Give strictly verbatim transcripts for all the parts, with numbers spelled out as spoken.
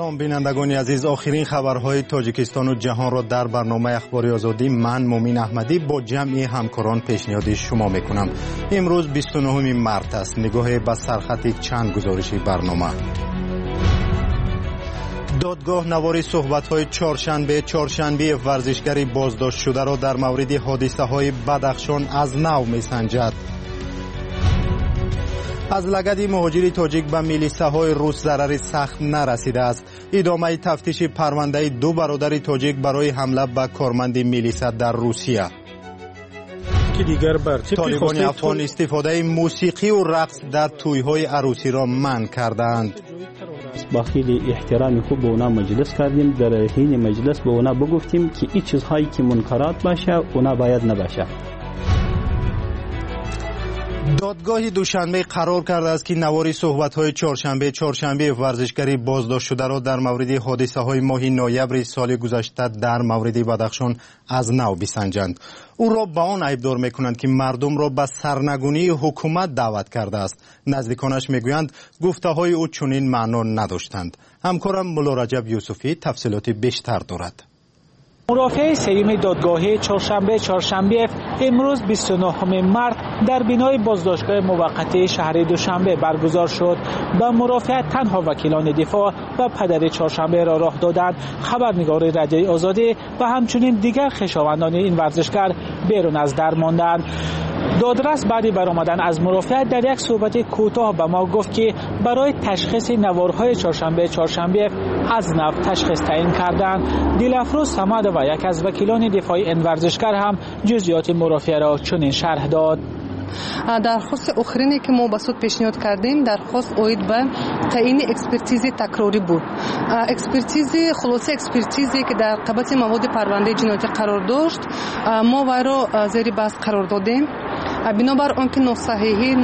سلام بینندگان عزیز، آخرین خبرهای تاجیکستان و جهان را در برنامه اخباری آزادی من مومین احمدی با جمعی همکاران پیشنهاد شما میکنم. امروز بیست و نهم مارس است. نگاه به سرخط چند گزارشی برنامه. دادگاه نواری صحبت‌های چهارشنبه چهارشنبه ورزشگری بازداشت شده را در مورد حادثه‌های بدخشان از نو می‌سنجد. از لگد مهاجر تاجیک به میلیساهای روس ضرر سخت نرسیده است. ادامه تفتیش پرونده دو برادر تاجیک برای حمله به کارمند میلیسا در روسیه. طالبان افغان استفاده موسیقی و رقص در توی‌های عروسی را منع کردند. با خیلی احترام خوب به اونا مجلس کردیم، در حین مجلس به اونا بگفتیم که این چیزهایی که منکرات باشه اونا باید نباشه. دادگاه دوشنبه قرار کرده است که نواری صحبت‌های چهارشنبه چهارشنبه ورزشگری بازداشت شده را در مورد حادثه‌های ماه نوامبر سال گذشته در مورد بدخشان از نو بسنجند. او را به آن عیبدار می‌کنند که مردم را به سرنگونی حکومت دعوت کرده است. نزدیکانش می‌گویند گفته‌های او چنین معنا نداشتند. همکارم مولا رجب یوسفی تفصیلات بیشتر دارد. مرافعه سیوم دادگاه چهارشنبه چهارشنبه امروز بیست و نهم مارس در بینای بازداشتگاه موقت شهر دوشنبه برگزار شد. با مرافعه تنها وکیلان دفاع و پدر چهارشنبه را راه دادند. خبرنگار رادیوی آزادی و همچنین دیگر خویشاوندان این ورزشکار بیرون از در ماندند. دادرس بعد برآمدن از مرافعه در یک صحبت کوتاه به ما گفت که برای تشخیص نوارهای چهارشنبه چهارشنبه از نو تشخیص تعیین کردند. دلافروز صمد و یک از وکیلان دفاعی این ورزشکار هم جزئیات مرافعه را چنین شرح داد. درخواست آخرینی که ما به سود پیشنهاد کردیم درخواست اوید به تعیین اکسپرتیز تکراری بود. اکسپرتیز خلاصه اکسپرتیزی که در قبض مواد پرونده جنایتی قرار داشت ما وی را زیر بحث قرار دادیم. بنابر آنکه ناصحیحی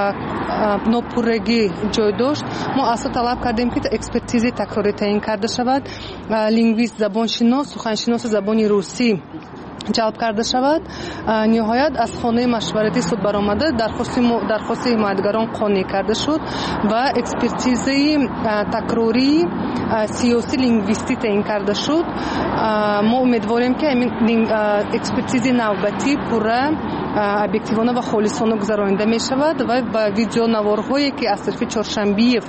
ناپورگی جای داشت ما اصلا طلب کردیم که اکسپرتیز تکراری تعیین کرده شود. لینگویست زبانشناس سخنشناس زبان روسی جلب کرده شود. نهایت از خانه مشورتی سود برآمده درخواست درخواست حمایتگران قانع کرده شد و اکسپرتیز تکراری سیاسی لینگویستی تعیین کرده شد. ما امیدواریم که این اکسپرتیز نوبتی پوره ابجکتیوانه و خالصانه گذرانده می شود و با ویدیو نوارهایی که از طرف چهارشنبه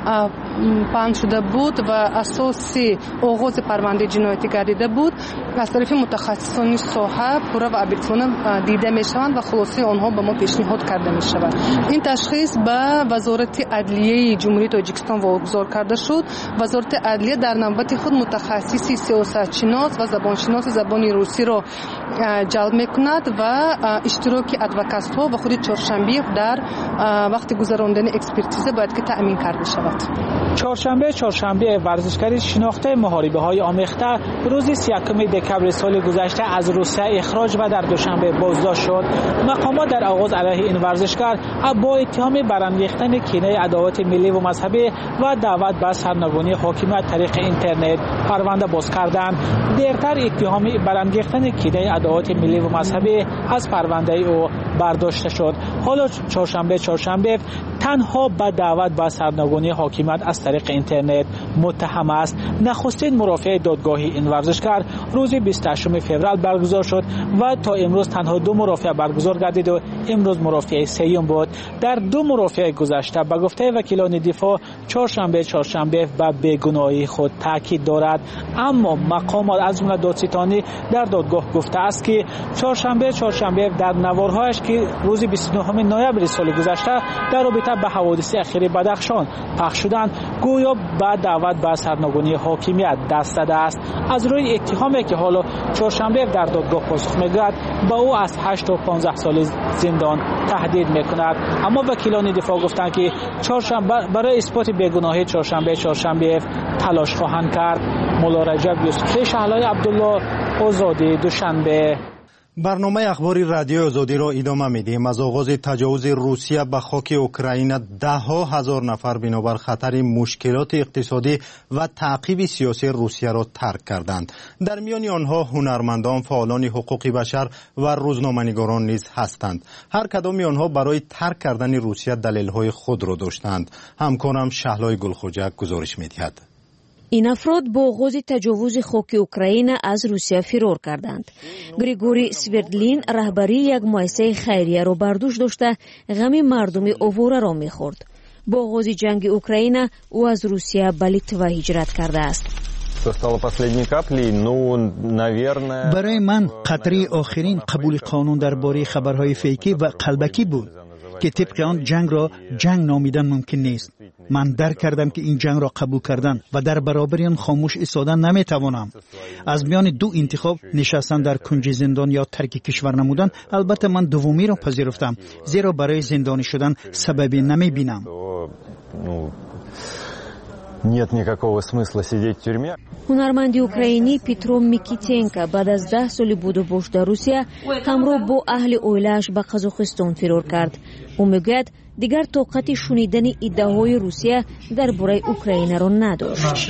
پخش شده بود و اساس آغاز پرونده جنایتی گردیده بود از طرف متخصصان ساحه پوره و ابجکتیوانه دیده می شوند و خلاصه آنها به ما پیشنهاد کرده می شود. این تشخیص به وزارت عدلیه جمهوری تاجیکستان واگذار کرده شد. وزارت عدلیه در نوبت خود متخصصی سیاستشناس و زبانشناس زبان روسی را جلب می کند و اشتراک ادوکست ها و خود چهارشنبه در وقت گذراندن اکسپرتیزه باید که تأمین کرده شود. چهارشنبه چهارشنبه ورزشکاری شناخته محاربه های آمیخته روز سی و یکم دکمبر سال گذشته از روسیه اخراج و در دوشنبه بازداشت شد. مقامات در آغاز علیه این ورزشکار با اتهام برانگیختن کینه عداوت ملی و مذهبی و دعوت به سرنگونی حاکمیت طریق اینترنت پرونده باز کردند. دیرتر اتهام برانگیختن کینه عداوت ملی و مذهبی از پرونده او برداشته شد. حالا چهارشنبه چهارشنبه تنها به دعوت به سرنگونی حاکمیت از طریق اینترنت متهم است. نخستین مرافعه دادگاهی این ورزشکار روز بیست و هشتم فوریه برگزار شد و تا امروز تنها دو مرافعه برگزار گردید و امروز مرافعه سوم بود. در دو مرافعه گذشته به گفته وکیلان دفاع چهارشنبه چهارشنبه به بیگناهی خود تاکید دارد، اما مقامات از جمله دادستانی در دادگاه گفته است که چهارشنبه چهارشنبه در نوارهایش که روز بیست و نهم نوامبر سال گذشته در رابطه به حوادث اخیر بدخشان پخش شدند گویا به دعوت به سرنگونی حاکمیت دست داده است. از روی اتهامی که حالا چهارشنبه در دادگاه پاسخ می‌دهد با او از هشت تا پانزده سال زندان تهدید می‌کند. اما وکیلان دفاع گفتند که چهارشنبه برای اثبات بیگناهی چهارشنبه چهارشنبه تلاش خواهند کرد. مولا رجب یوسفی شهلای عبدالله آزادی دوشنبه. برنامه اخباری رادیو آزادی را ادامه میدیم. از آغاز تجاوز روسیه به خاک اوکراین ده ها هزار نفر بنابر خطر مشکلات اقتصادی و تعقیب سیاسی روسیه را ترک کردند. در میان آنها هنرمندان، فعالان حقوق بشر و روزنامه‌نگاران نیز هستند. هر کدام آنها برای ترک کردن روسیه دلیل‌های خود را داشتند. همکارم شهلای گلخوجک گزارش می‌دهد. این افراد با آغاز تجاوز خاک اوکراین از روسیه فرار کردند. گریگوری سویردلین رهبری یک مؤسسه خیریه را بر دوش داشته غم مردم آواره را می‌خورد. با آغاز جنگ اوکراین او از روسیه به لیتوا هجرت کرده است. برای من قطره آخرین قبول قانون درباره خبرهای فیکی و قلبکی بود که طبق آن جنگ را جنگ نامیدن ممکن نیست. من درک کردم که این جنگ را قبول کردن و در برابر آن خاموش ایستادن نمیتوانم. از میان دو انتخاب نشستن در کنج زندان یا ترک کشور نمودن، البته من دومی را پذیرفتم، زیرا برای زندانی شدن سببی نمیبینم. Нет никакого смысла сидеть в тюрьме. هنرمندی اوکراینی پیترو میکیتنکا بعد از ده سال بود و باش در روسیه همراه با اهل اویلش به قزاقستان فرار کرد. او میگوید دیگر طاقت شنیدن ادعاهای روسیه درباره اوکراین را نداشت.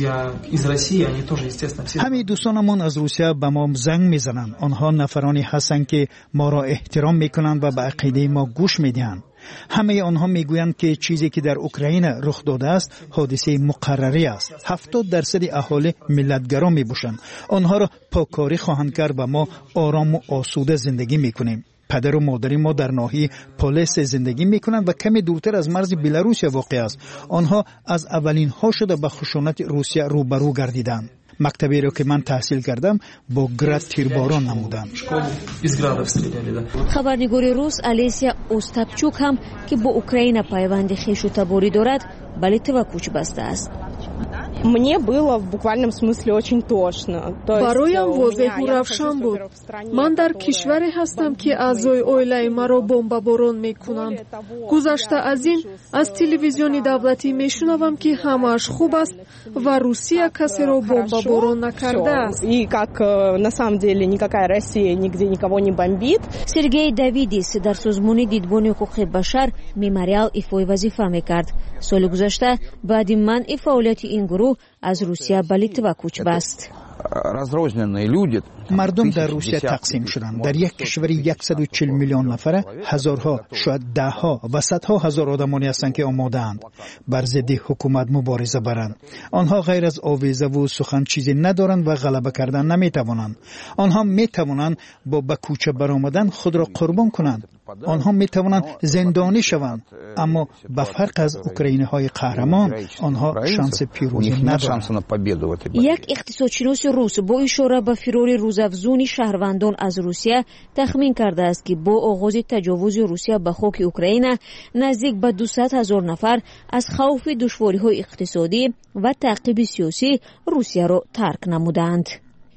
همه دوستانمان از روسیه به ما زنگ میزنند. آنها نفرانی هستند که ما را احترام میکنند و به عقیده ما گوش میدهند. همه آنها میگویند که چیزی که در اوکراین رخ داده است حادثه مقرری است. هفتاد درصد اهالی ملتگرا میباشند. آنها را پاکاری خواهند کرد و ما آرام و آسوده زندگی میکنیم. پدر و مادر ما در ناحیه پولس زندگی میکنند و کمی دورتر از مرز بلاروسیا واقع است. آنها از اولین ها شده به خشونت روسیه روبرو گردیدند. مکتبی را که من تحصیل کردم با گرد تیرباران نمودند. خبرنگار روس الیسیا اوستاپچوک هم که با اوکراین پیوند خویش و تباری دارد به لیتوا کوچ بسته است. Мне было в буквальном смысле очень тошно. برایم واضح و روشن بود. من در کشوری هستم که اعضای عائله مرا بمباران میکنند. گذشته از این از تلویزیون دولتی میشنوم که همه‌اش خوب است و روسیه کسی را بمباران نکرده است. И как на самом деле никакая Россия нигде никого не бомбит. سرگئی داویدیس در سازمان دیدبان حقوق بشر مموریال ایفای وظیفه میکرد. سال گذشته بعد منع فعالیت این گروه از روسیه به لیتوا کوچ بست. مردم در روسیه تقسیم شدند. در یک کشور صد و چهل میلیون نفره هزارها شاید ده ها و صدها هزار آدمانی هستند که آماده‌اند بر ضد حکومت مبارزه برند. آنها غیر از آویزه و سخن چیزی ندارند و غلبه کردن نمیتوانند. آنها میتوانند با به کوچه برآمدن خود را قربان کنند. آنها میتوانند زندانی شوند، اما به فرق از اوکراینی های قهرمان آنها شانس پیروزی ندارند. یک اقتصادشناس روس با اشاره به فرار روزافزون شهروندان از روسیه تخمین کرده است که با آغاز تجاوز روسیه به خاک اوکراین نزدیک به دویست هزار نفر از خوف دشواری‌های اقتصادی و تعقیب سیاسی روسیه را ترک نمودند.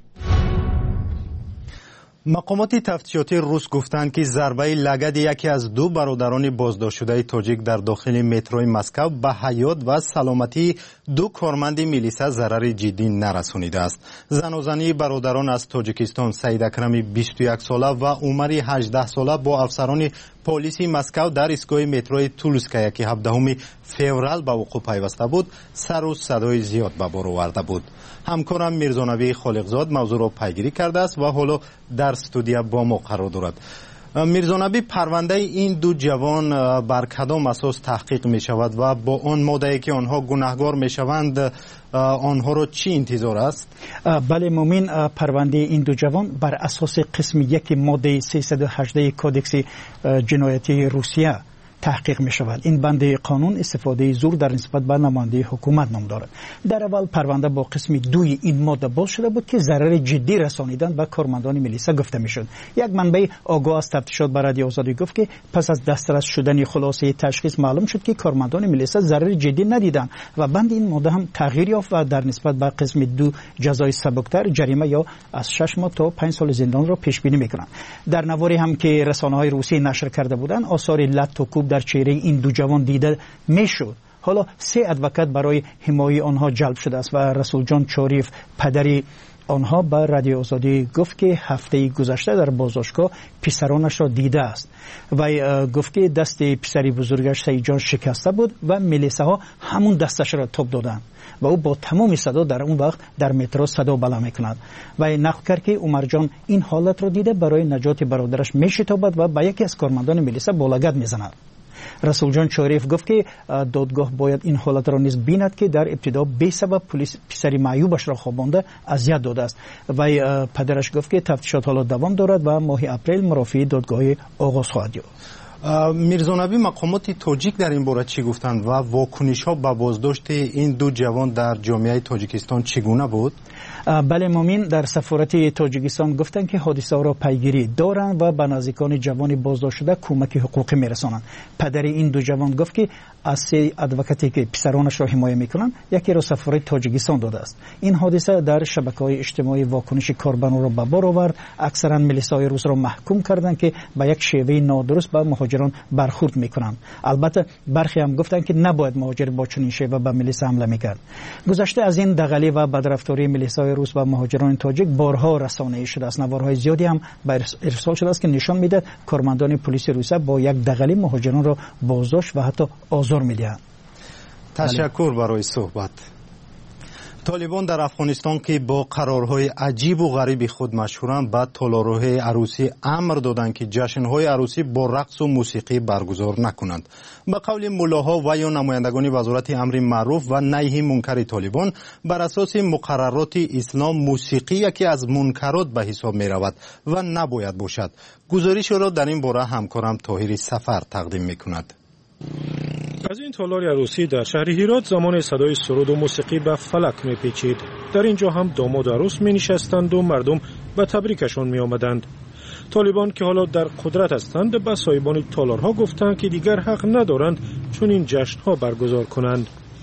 مقامات تفتیشاتی روس گفتند که ضربه لگد یکی از دو برادران بازداشت شده تاجیک در داخل متروی مسکو به حیات و سلامتی دو کارمند میلیسا ضرر جدی نرسانیده است. زن و زنی برادران از تاجیکستان سعید اکرمی بیست و یک ساله و عمری هجده ساله با افسران پلیس مسکو در ایستگاه متروی تولسکایا که هفدهم فوریه به وقوع پیوسته بود سر و صدای زیاد به بار آورده بود. همکارم میرزانوی خالقزاد موضوع را پیگیری کرده است و حالا در استودیو با ما قرار دارد. میرزانوی، پرونده این دو جوان بر کدام اساس تحقیق می شود و با آن ماده‌ای که آنها گناهکار می شوند آنها را چی انتظار است؟ بله مومن، پرونده این دو جوان بر اساس قسم یک ماده سیصد و هجده کودکس جنایتی روسیه تحقیق می شود. این بند قانون استفاده زور در نسبت به نماینده حکومت نام دارد. در اول پرونده با قسم دوی این ماده باز شده بود که ضرر جدی رسانیدن به کارمندان میلیسا گفته می شد. یک منبع آگاه از تفتیشات بر رادیو آزادی گفت که پس از دسترس شدن خلاصه تشخیص معلوم شد که کارمندان میلیسا ضرر جدی ندیدند و بند این ماده هم تغییر یافت و در نسبت به قسم دو جزای سبکتر جریمه یا از شش ماه تا پنج سال زندان را پیش بینی میکنند. در نواری هم که رسانه‌های روسی نشر کرده بودند آثار لط و کوب در چهره این دو جوان دیده میشد. حالا سه ادوکات برای حمایت آنها جلب شده است و رسول جان چاریف پدری آنها به رادیو آزادی گفت که هفته گذشته در بازداشتگاه پسرانش را دیده است و گفت که دست پسری بزرگش سعید جان شکسته بود و میلیساها همون دستش را تاب دادند و او با تمام صدا در اون وقت در مترو صدا بلند میکند و نقل کرد که عمر جان این حالت را دیده برای نجات برادرش میشتابد و به یکی از کارمندان میلیسا با لگد میزند. رسول جان چاریف گفت که دادگاه باید این حالت را نیز بیند که در ابتدا بی سبب پلیس پسر معیوبش را خوابانده اذیت داده است. وی پدرش گفت که تفتیشات حالا دوام دارد و ماه اپریل مرافعه دادگاه آغاز خواهد یافت. میرزا نبی، مقامات تاجیک در این باره چی گفتند و واکنش ها به بازداشت این دو جوان در جامعه تاجیکستان چگونه بود؟ بله مامین، در سفارت تاجیکستان گفتند که حادثه را پیگیری دارند و به نزدیکان جوان بازداشت شده کمک حقوقی میرسانند. پدر این دو جوان گفت که از سه ادوکاتی که پسرانش را حمایت میکنند یکی را سفارت تاجیکستان داده است. این حادثه در شبکه‌های اجتماعی واکنش کاربران را به بار آورد. اکثرا ملیسای روس را محکوم کردند که به یک شیوه نادرست به مهاجران برخورد میکنند. البته برخی هم گفتند که نباید مهاجر با چنین شیوه به ملیسا حمله میکرد. گذشته از این دغلی و بدرفتاری ملیسای روس و مهاجران تاجیک بارها رسانه‌ای شده است. نوارهای زیادی هم ارسال شده است که نشان میده کارمندان پلیس روسیه با یک دغلی مهاجران را بازداشت و حتی آزار میدهند. تشکر برای صحبت. طالبان در افغانستان که با قرارهای عجیب و غریب خود مشهورند، بعد تالارهای عروسی امر دادند که جشنهای عروسی با رقص و موسیقی برگزار نکنند. به قول ملاها و یا نمایندگان وزارت امر معروف و نهی منکر طالبان، بر اساس مقررات اسلام موسیقی یکی از منکرات به حساب می رود و نباید باشد. گزارش را در این باره همکارم طاهر سفر تقدیم می کند. از این تالار عروسی در شهر هرات زمان صدای سرود و موسیقی به فلک می پیچید. در اینجا هم داماد و عروس می نشستند و مردم به تبریکشان می آمدند. طالبان که حالا در قدرت هستند به صاحبان تالارها گفتند که دیگر حق ندارند چون این جشنها برگزار کنند.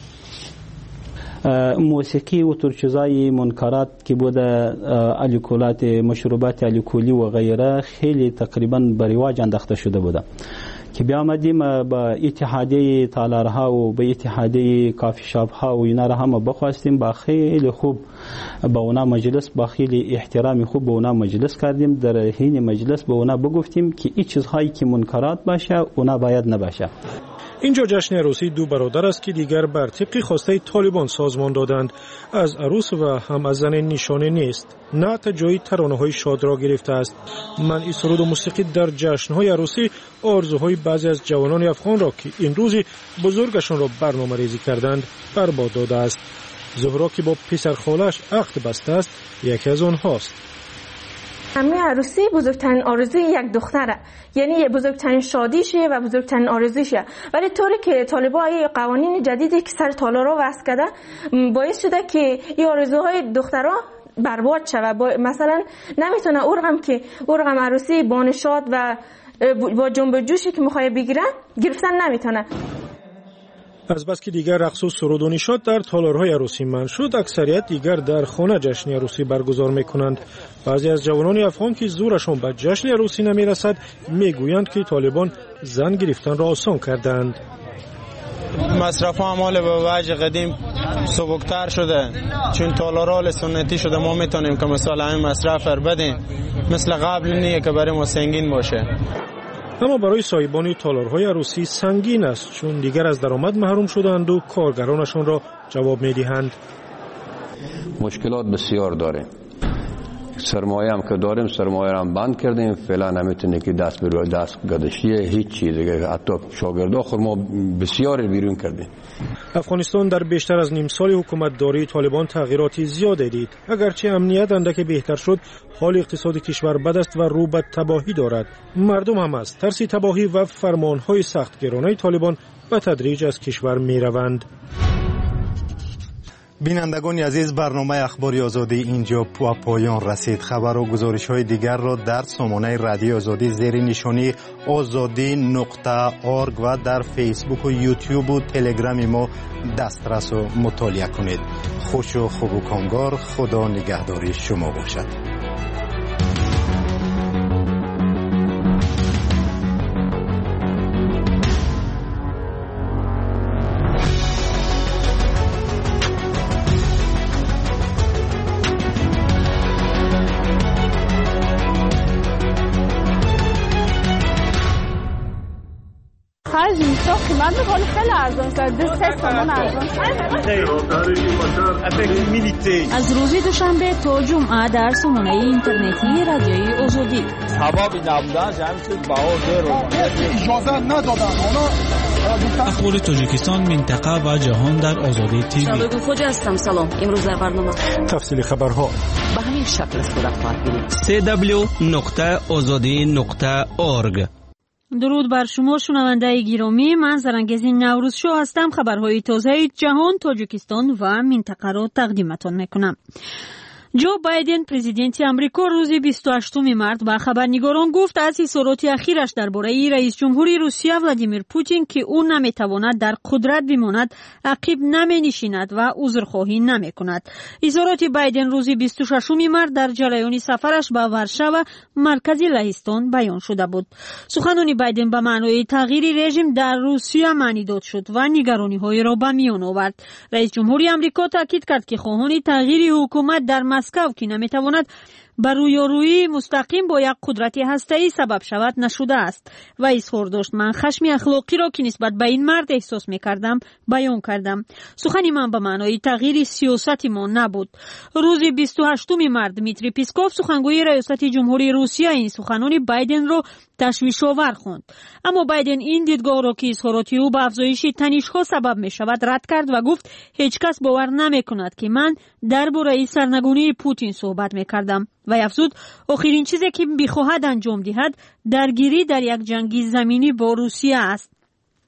موسیقی و ترچیزای منکرات که بوده الکولات، مشروبات الکلی و غیره خیلی تقریبا به رواج انداخته شده بوده که بیا آمدیم با اتحادیه تالارها و با اتحادیه کافی شاپ ها و اینا را هم بخواستیم با خیلی خوب با اونا مجلس با خیلی احترام خوب با اونا مجلس کردیم. در حین مجلس با اونا بگفتیم که این چیزهایی که منکرات باشه اونا باید نباشه. اینجا جشن عروسی دو برادر است که دیگر بر طبق خواسته طالبان سازمان دادند. از عروس و هم از زن نشانه نیست. نعت جای ترانه‌های شاد را گرفته است. منع سرود و موسیقی در جشن‌های عروسی آرزوهای بعضی از جوانان افغان را که این روزی بزرگشان را برنامه ریزی کردند برباد داده است. زهرا که با پسر خالش عقد بسته است یکی از آنهاست. همه عروسی بزرگترین آرزوی یک دختره، یعنی بزرگترین شادیشه و بزرگترین آرزوشه، ولی طوری که طالبان قوانین جدیدی که سر تالارا وضع کرده باعث شده که این آرزوهای دخترها برباد شوه. مثلا نمیتونه اون رقم که اون رقم عروسی با نشاط و با جنب و جوشی که میخواد بگیرن گرفتن نمیتونه. از بس که دیگر رقص و سرود و نشاط در تالارهای عروسی منع شد، اکثریت دیگر در خانه جشن عروسی برگزار میکنند. بعضی از جوانان افغان که زورشان به جشن عروسی نمیرسد میگویند که طالبان زن گرفتن را آسان کردند. مصرف اعمال به وجه قدیم سبکتر شده، چون تالارال سنتی شده. ما میتونیم که مثلا همین مصرف رو بدیم، مثل قبل نیه که برای ما سنگین باشه. اما برای صاحبان تالارهای عروسی سنگین است، چون دیگر از درآمد محروم شدند و کارگرانشان را جواب میدهند. مشکلات بسیار داره. سرمایه هم که داریم سرمایه هم بند کردیم، فعلا نمیتونه که دست به روی دست گذاشته هیچ چیز دیگه. حتی شاگردا خود ما بسیار بیرون کردیم. افغانستان در بیشتر از نیم سال حکومت داری طالبان تغییراتی زیاد دید. اگرچه امنیت اندک بهتر شد، حال اقتصاد کشور بد است و رو به تباهی دارد. مردم هم از ترس تباهی و فرمانهای سختگیرانه طالبان به تدریج از کشور میروند. بینندگان عزیز، برنامه اخباری آزادی اینجا پا پایان رسید. خبر و گزارش های دیگر را در سامانه رادیو آزادی زیر نشانی آزادی نقطه اورگ و در فیسبوک و یوتیوب و تلگرام ما دسترس و مطالعه کنید. خوش و خوب و کامگار. خدا نگهداری شما باشد. خرج میشه قیمت میکنه خیلی ارزان شده سه تومن ارزان از روز دوشنبه تا جمعه در سامانه اینترنتی رادیوی آزادی سبب نبودن جمعیت بهار رو اجازه ندادن اونا اخبار تاجیکستان منطقه و جهان در آزادی تیوی. شبگو خوجا هستم. سلام. امروز در برنامه تفصیل خبرها به همین شکل صورت خواهد گرفت. سی دبلیو نقطه آزادی نقطه اورگ. درود بر شما شنونده گرامی، من زرنگزین نوروزشو هستم. خبرهای تازه جهان، تاجیکستان و منطقه را تقدیمتان میکنم. جو بایدن پرزیدنت امریکا روز بیست و هشتم مارس با خبرنگاران گفت از اظهارات اخیرش درباره رئیس جمهوری روسیه ولادیمیر پوتین که او نمیتواند در قدرت بماند عقب نمینشیند و عذرخواهی نمیکند. اظهارات بایدن روز بیست و ششم مارس در جریان سفرش به ورشو مرکز لهستان بیان شده بود. سخنان بایدن به معنای تغییر رژیم در روسیه معنی داد شد و نگرانی‌های را به میان آورد. رئیس جمهوری امریکا تاکید کرد که خواهان تغییر حکومت در مسکو که نمیتواند بر رویارویی مستقیم با یک قدرت هسته‌ای سبب شود نشده است و اظهار داشت من خشم اخلاقی را که نسبت به این مرد احساس می‌کردم بیان کردم. سخنی من به معنای تغییر سیاست ما نبود. روز بیست و هشتم مارس دمیتری پیسکوف سخنگوی ریاست جمهوری روسیه این سخنان بایدن را تشویش‌آور خواند، اما بایدن این دیدگاه را که اظهارات او به افزایش تنش‌ها سبب می‌شود رد کرد و گفت هیچ کس باور نمی‌کند که من درباره سرنگونی پوتین صحبت می‌کردم و افزود آخرین چیزی که بخواهد انجام دهد درگیری در یک جنگ زمینی با روسیه است.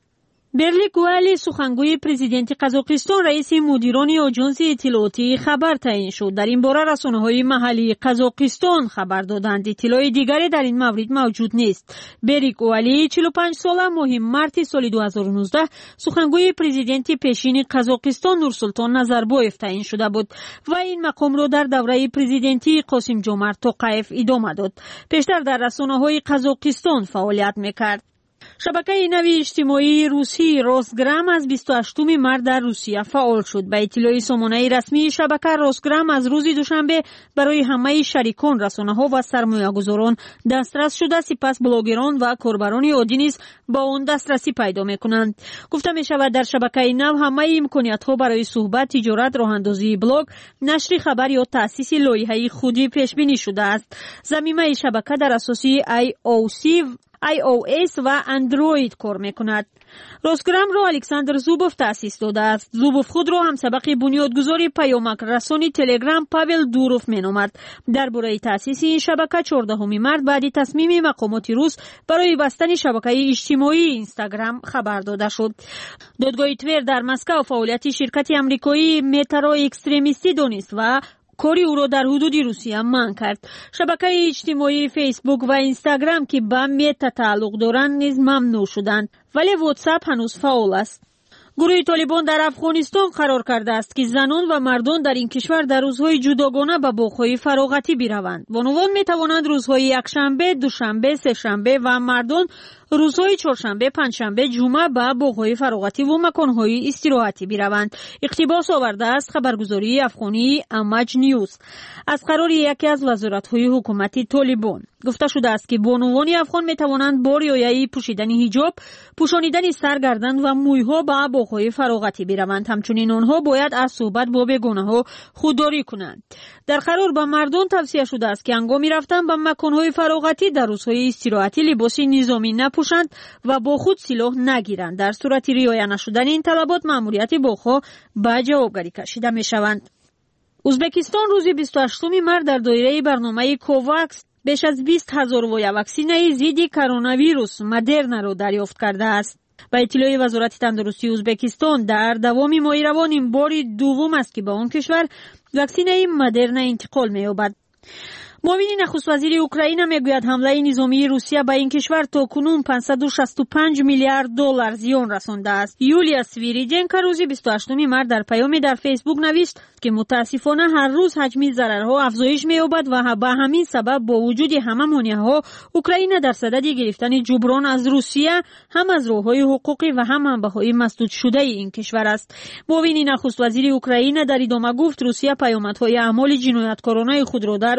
برلی گوالی سخنگوی پرزیدنت قزاقستان رئیس مدیران آژانس اطلاعاتی خبر تعیین شد. در این باره رسانه‌های محلی قزاقستان خبر دادند. اطلاع دیگری در این مورد موجود نیست. برلی گوالی چهل و پنج ساله ماه مارس سال دو هزار و نوزده سخنگوی پرزیدنت پیشین قزاقستان نورسلطان نظربایف تعیین شده بود و این مقام را در دوره پرزیدنتی قاسم جمعت توقیف ادامه داد. پیشتر در رسانه‌های قزاقستان فعالیت می‌کرد. شبکه نوی اجتماعی روسی روسگرام از بیست و هشتم مارس در روسیه فعال شد. به اطلاع سامانه رسمی شبکه روسگرام از روز دوشنبه برای همه شریکان رسانه‌ها و سرمایه‌گذاران دسترس شده، سپس بلاگران و کاربران عادی نیز با آن دسترسی پیدا می‌کنند. گفته می‌شود در شبکه نو همه امکانیت‌ها برای صحبت، تجارت، راه‌اندازی بلاگ، نشر خبر یا تأسیس لایحه خودی پیش بینی شده است. ضمیمه شبکه در اساس آی او سی آی او اس و اندروید کار میکند. روسگرام را الکساندر زوبوف تأسیس داده است. زوبوف خود را هم سبق بنیادگذاری پیامک رسانی تلگرام پاول دوروف مینامد. درباره تأسیس این شبکه چهاردهم مارس بعد تصمیم مقامات روس برای بستن شبکه اجتماعی اینستاگرام خبر داده شد. دادگاه تویر در مسکو فعالیت شرکت آمریکایی متا اکستریمیستی دانست و کاری او را در حدود روسیه منع کرد. شبکه اجتماعی فیسبوک و اینستاگرام که به متا تعلق دارند نیز ممنوع شدند، ولی واتساپ هنوز فعال است. گروه طالبان در افغانستان قرار کرده است که زنان و مردان در این کشور در روزهای جداگانه به باغ‌های فراغتی بروند. بانوان می توانند روزهای یکشنبه، دوشنبه، سه‌شنبه و مردان روزهای چهارشنبه، پنجشنبه، جمعه به باغ‌های فراغتی و مکان‌های استراحتی بروند. اقتباس آورده است خبرگزاری افغانی امج نیوز از قرار یکی از وزارت‌های حکومت طالبان. گفته شده است که بانوان افغان می توانند با رعایت پوشیدن حجاب، پوشانیدن سرگردن و مویها به باغ‌های فراغتی بروند. همچنین آنها باید از صحبت با بیگانه‌ها خودداری کنند. در قرار به مردان توصیه شده است که هنگام رفتن به مکان‌های فراغتی در روزهای استراحتی لباس نظامی نپوشند و با خود سلاح نگیرند. در صورت رعایت نشدن این طلبات مأموریت باغ‌ها به جوابگری کشیده می‌شوند. ازبکستان روز بیست و هشتم مارس در دایره برنامه کوواکس بیش از بیست هزار وای واکسینه ضد کرونا ویروس مدرنا را دریافت کرده است. با اطلاع وزارت تندرستی ازبکستان در دوام ماه روان این بار دوم است که به آن کشور واکسینه مدرنا انتقال می‌یابد. معاون نخست وزیر اوکراین میگوید حمله نظامی روسیه به این کشور تا کنون پانصد و شصت و پنج میلیارد دلار زیان رسانده است. یولیا سویریدنکا روز بیست و هشتم مارس در پیامی در فیسبوک نوشت که متاسفانه هر روز حجم ضررها افزایش می‌یابد و به همین سبب با وجود همه مانع‌ها اوکراین در صدد گرفتن جبران از روسیه هم از راه‌های حقوقی و هم منبع‌های مسدود شده این کشور است. معاون نخست وزیر اوکراین در ادامه گفت روسیه پیامدهای اعمال جنایتکارانه خود را در اوکراین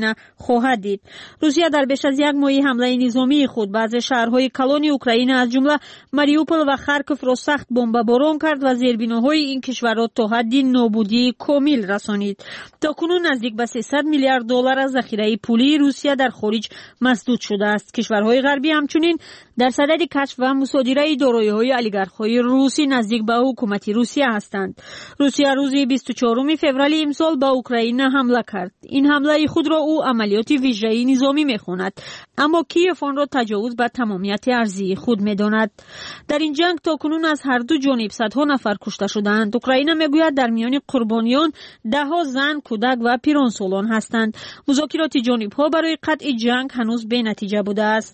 اوکراین خواهد دید. روسیه در بیش از یک ماه حمله نظامی خود به بعضی شهرهای کلان اوکراین از جمله ماریوپول و خارکوف را سخت بمباران کرد و زیربناهای این کشورها تا حد نابودی کامل رسانید. تاکنون نزدیک به سیصد میلیارد دلار از ذخیره پولی روسیه در خارج مسدود شده است. کشورهای غربی همچنین در صدد کشف و مصادره دارایی‌های اولیگارخ‌های روسی نزدیک به حکومت روسیه هستند. روسیه روز بیست و چهارم فوریه امسال به اوکراین حمله کرد. این حمله خود را او عملیات ویژه نظامی می‌خواند، اما کیف آن را تجاوز به تمامیت ارضی خود می‌داند. در این جنگ تاکنون از هر دو جانب صدها نفر کشته شدند. اوکراین میگوید در میان قربانیان ده‌ها زن، کودک و پیرانسالان هستند. مذاکرات جانب‌ها برای قطع جنگ هنوز بی‌نتیجه بوده است.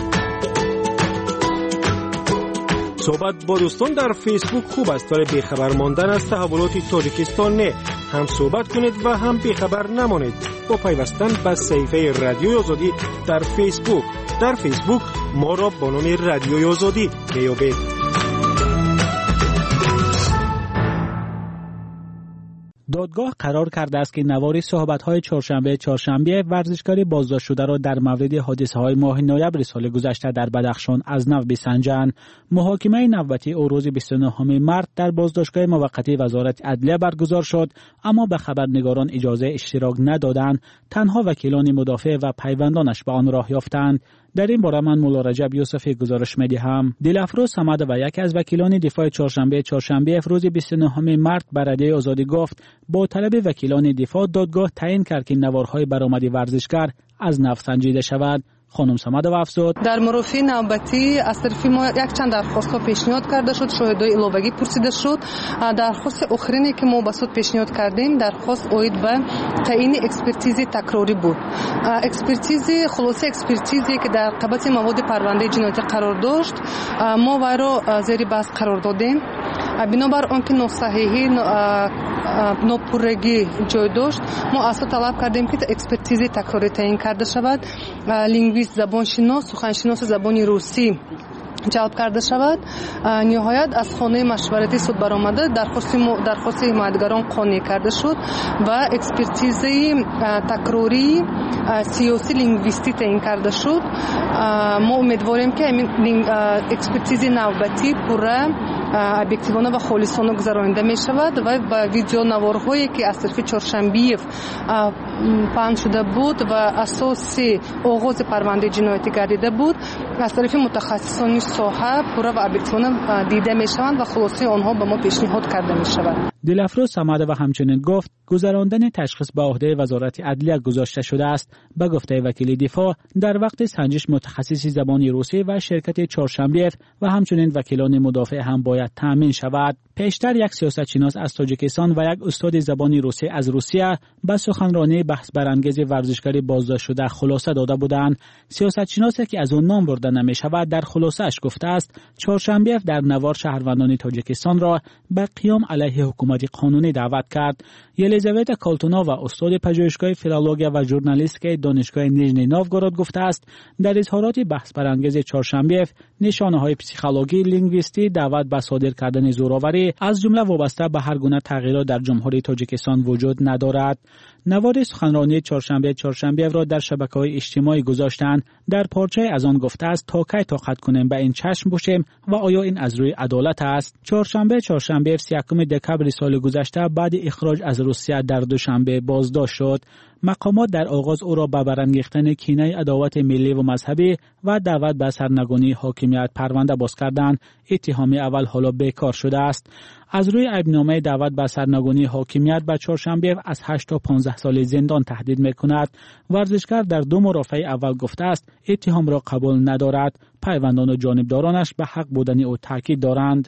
صحبت با دوستان در فیسبوک خوب است، ولی بیخبر ماندن از تحولات تاجیکستان نه. هم صحبت کنید و هم بیخبر نمانید با پیوستن به صفحه رادیوی آزادی در فیسبوک. در فیسبوک ما را با نام رادیوی آزادی میابید. دادگاه قرار کرده است که نوار صحبت‌های چهارشنبه چهارشنبه ورزشکاری بازداشت شده را در مورد حادثه‌های ماه نوامبر سال گذشته در بدخشان از نو بسنجند. محاکمه نوبتی او روز بیست و نهم مارس در بازداشتگاه موقتی وزارت عدلیه برگزار شد، اما به خبرنگاران اجازه اشتراک ندادند. تنها وکیلان مدافع و پیوندانش به آن راه یافتند. در این باره من مولا رجب یوسفی گزارش می‌دهم. دلافروز صمد و یکی از وکیلان دفاع چهارشنبه چهارشنبه روز بیست و نهم مارس به رادیوی آزادی گفت با طلب وکیلان دفاع دادگاه تعیین کرد که نوارهای برآمد ورزشکار از نو سنجیده شود. خانم صمد و افزود در مرافع نوبتی از طرف ما یک چند درخواست پیشنهاد کرده شد، شاهدای علاوه‌ای پرسیده شد. درخواست آخرینی که ما به سود پیشنهاد کردیم درخواست اوید به تعیین اکسپرتیز تکراری بود. اکسپرتیز خلاصه اکسپرتیزی که در قبض مواد پرونده جنایتی قرار داشت ما وی را زیر بحث قرار دادیم. بنابر آنکه ناصحیحی ناپورگی جای داشت ما اصلا طلب کردیم که اکسپرتیز تکراری تعیین کرده شود. لینگویست زبان شناس سخن شناس زبان روسی جلب کرده شود. نهایت از خانه مشورتی سود برآمده درخواست درخواست حمایتگران قانع کرده شد و اکسپرتیز تکراری سیاسی لینگویستی تعیین کرده شد. ما امیدواریم که این اکسپرتیز نوبتی پوره ابجکتیوانه و خالصانه گذرانده می شود و با ویدیو نوارهایی که از طرف چهارشنبه پخش شده بود و اساسی آغاز پرونده جنایتی گردیده بود از طرف متخصصان ساحه پوره و ابجکتیوانه دیده می شوند و خلاصه آنها به ما پیشنهاد کرده می شود. دلافروز صمد و همچنین گفت گذراندن تشخیص به عهده وزارت عدلیه گذاشته شده است. به گفته وکیل دفاع در وقت سنجش متخصصی زبان روسی و شرکت چهارشنبه و همچنین وکیلان مدافع هم باید تامین شود. پیشتر یک سیاستشناس از تاجیکستان و یک استاد زبان روسی از روسیه به سخنرانی بحث برانگیز ورزشکاری بازداشت شده خلاصه داده بودند. سیاستشناسی که از آن نام برده نمی شود در خلاصه‌اش گفته است چهارشنبه در نوار شهروندان تاجیکستان را به قیام علیه حکومت قانونی دعوت کرد. یلیزاوتا کالتونا و استاد پژوهشگاه فیلولوژی و ژورنالیستیک دانشگاه نیژنی نوگورود گفته است در اظهارات بحث برانگیز چهارشنبه نشانه‌های پسیخولوژی لینگویستی دعوت به صادر کردن زوراوری از جمله وابسته به هر گونه تغییرات در جمهوری تاجیکستان وجود ندارد. نوار سخنرانی چهارشنبه چهارشنبه را در شبکه‌های اجتماعی گذاشتند. در پارچه از آن گفته است تا کی طاقت کنیم به این چشم باشیم و آیا این از روی عدالت است. چهارشنبه چهارشنبه سی و یکم دکبر سال گذشته بعد اخراج از روسیه در دوشنبه بازداشت شد. مقامات در آغاز او را به برانگیختن کینه عداوت ملی و مذهبی و دعوت به سرنگونی حاکمیت پرونده باز کردند. اتهام اول حالا بیکار شده است. از روی عیبنامه دعوت به سرنگونی حاکمیت به چهارشنبه از هشت تا پانزده سال زندان تهدید می‌کند. ورزشکار در دو مرافعه اول گفته است اتهام را قبول ندارد. پیوندان و جانبدارانش به حق بودن او تاکید دارند.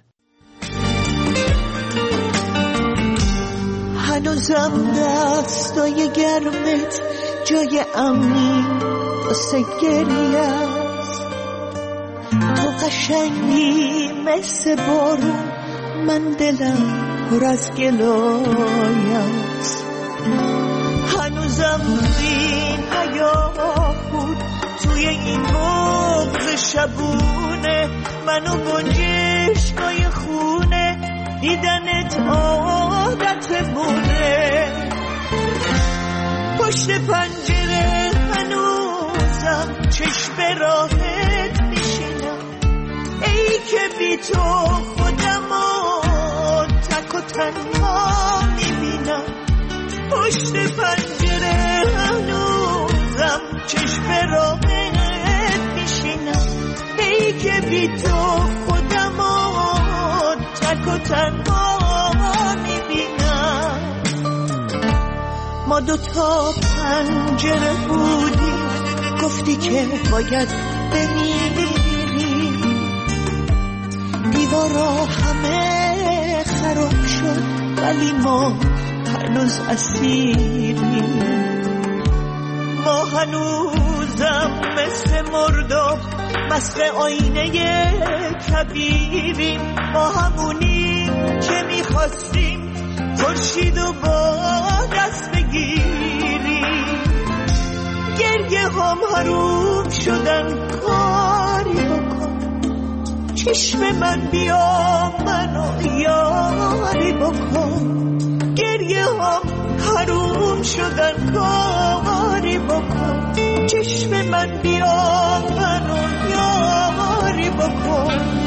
هنوزم دستای گرمت جای امنی واسه گریه است. تو قشنگی مثل بارون من دلم پر از گلای است. هنوزم این حیاهون توی این بغض شبونه منو گنجشکای خونه دیدنت عادت مونه. با پشت پنجره هنوزم چشم راحت میشینم، ای که بی تو خودمو تک و تنها میبینم. پشت پنجره هنوزم چشم راحت میشینم، ای که بی تو خودمو تک و تنها میبینم. ما دوتا پنجره بودیم، گفتی که باید بمیری، دیوارا همه خراب شد ولی ما هنوز اسیریم. ما هنوزم مثل مرداب مست آینه کبیریم. ما همونیم که میخواستیم خورشید و با دست بگیریم. گریه هم حروم شدن، کاری بکن چشم من بیا منو یاری بکن. گریه هم حروم شدن، کاری بکن چشم من بیا منو یاری بکن.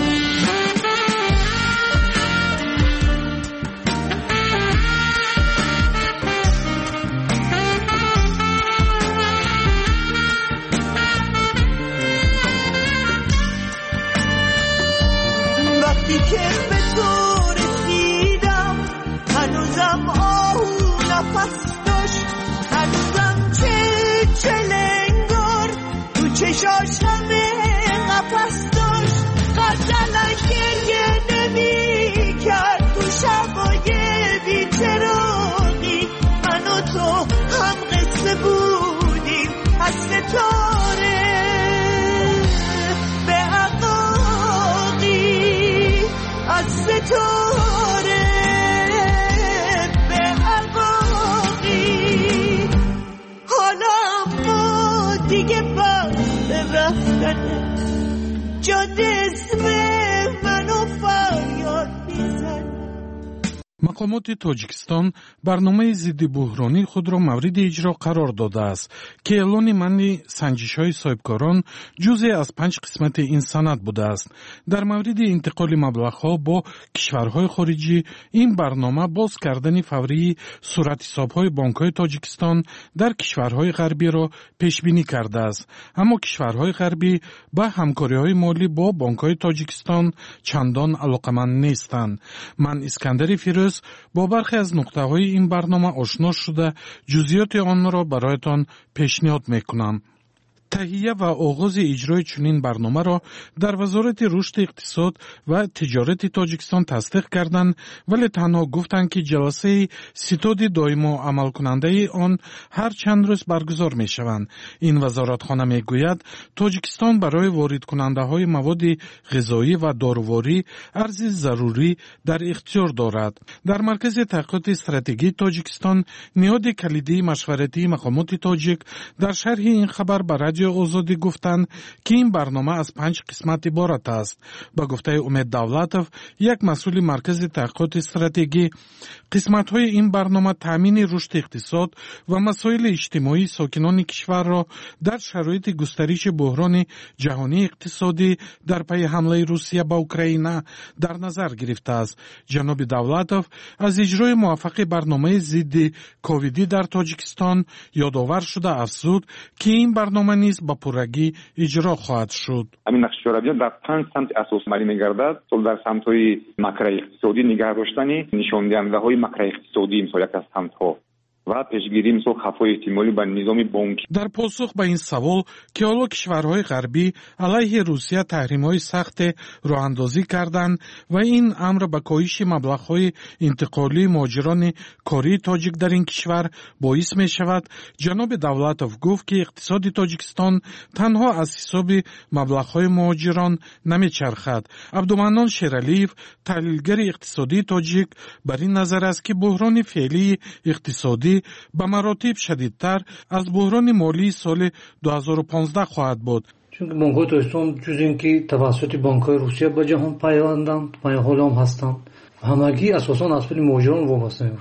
وقتی که به تو رسیدم هنوزم آهو نفس داشت، هنوزم چه چلنگار تو چشاشم قفس داشت. غزلش گریه نمی کرد تو شبای بی‌چراغی. من و تو هم قصه بودیم از ستاره به عقاقی، از ستاره به عقاقی. حالا ما دیگه بس رفتنه، جاده اسم منو فریاد میزنه. مقامات تاجیکستان برنامه ضد بحرانی خود را مورد اجرا قرار داده است که اعلان منع سنجش‌های صاحبکاران جزئی از پنج قسمت این سند بوده است. در مورد انتقال مبلغ‌ها با کشورهای خارجی، این برنامه باز کردن فوری صورت حساب‌های بانک‌های تاجیکستان در کشورهای غربی را پیش بینی کرده است. اما کشورهای غربی با همکاری‌های مالی با بانک‌های تاجیکستان چندان علاقه‌مند نیستند. من اسکندر فیروز با برخی از نقطه‌های این برنامه آشنا شده جزئیات آن را برایتان پیشنهاد می‌کنم. تهیه و آغاز اجرای چنین برنامه را در وزارت رشد اقتصاد و تجارت تاجیکستان تصدیق کردند، ولی تنها گفتند که جلسه ستاد دائم و عمل کننده آن هر چند روز برگزار می شوند. این وزارتخانه می گوید تاجیکستان برای وارد کننده های مواد غذایی و داروواری ارز ضروری در اختیار دارد. در مرکز تحقیقات استراتژی تاجیکستان نهاد کلیدی مشورتی مقامات تاجیک در شرح این خبر برای آزادی گفتند که این برنامه از پنج قسمت عبارت است. با گفته امید دولتوف، یک مسئول مرکز تحقیقات استراتژی، قسمت‌های این برنامه تامین رشد اقتصاد و مسائل اجتماعی ساکنان کشور را در شرایط گسترش بحران جهانی اقتصادی در پی حمله روسیه به اوکراین در نظر گرفته است. جناب دولتوف از اجرای موفق برنامه ضد کوویدی در تاجیکستان یادآور شده افزود که این برنامه نیز با پررگی اجرا خواهد شد. همین نقشه جغرافی در پنج سمت اساس عملی می‌گردد. در سمت‌های مکر اقتصادی نگاه داشتن نشان دهنده‌های مکر اقتصادی مثل یک از سمت‌ها و پیشگیری مثل خفای احتمالی به نظام بانکی. در پاسخ به این سوال که حالا کشورهای غربی علیه روسیه تحریم‌های سخت راه‌اندازی کردند و این امر به کاهش مبلغ‌های انتقالی مهاجران کاری تاجیک در این کشور باعث می‌شود، جناب دولتوف گفت که اقتصاد تاجیکستان تنها از حساب مبلغ‌های مهاجران نمی‌چرخد. عبدالمنان شیرعلیف، تحلیلگر اقتصادی تاجیک، بر این نظر است که بحران فعلی اقتصادی به مراتب شدیدتر از بحران مالی سال دو هزار و پانزده خواهد بود. چون بانک‌های تاجیکستان جز اینکه توسط بانک‌های روسیه به جهان پیوندند، پایه‌حال هم هستند. همگی اساساً از پول مهاجران وابسته می‌باشند.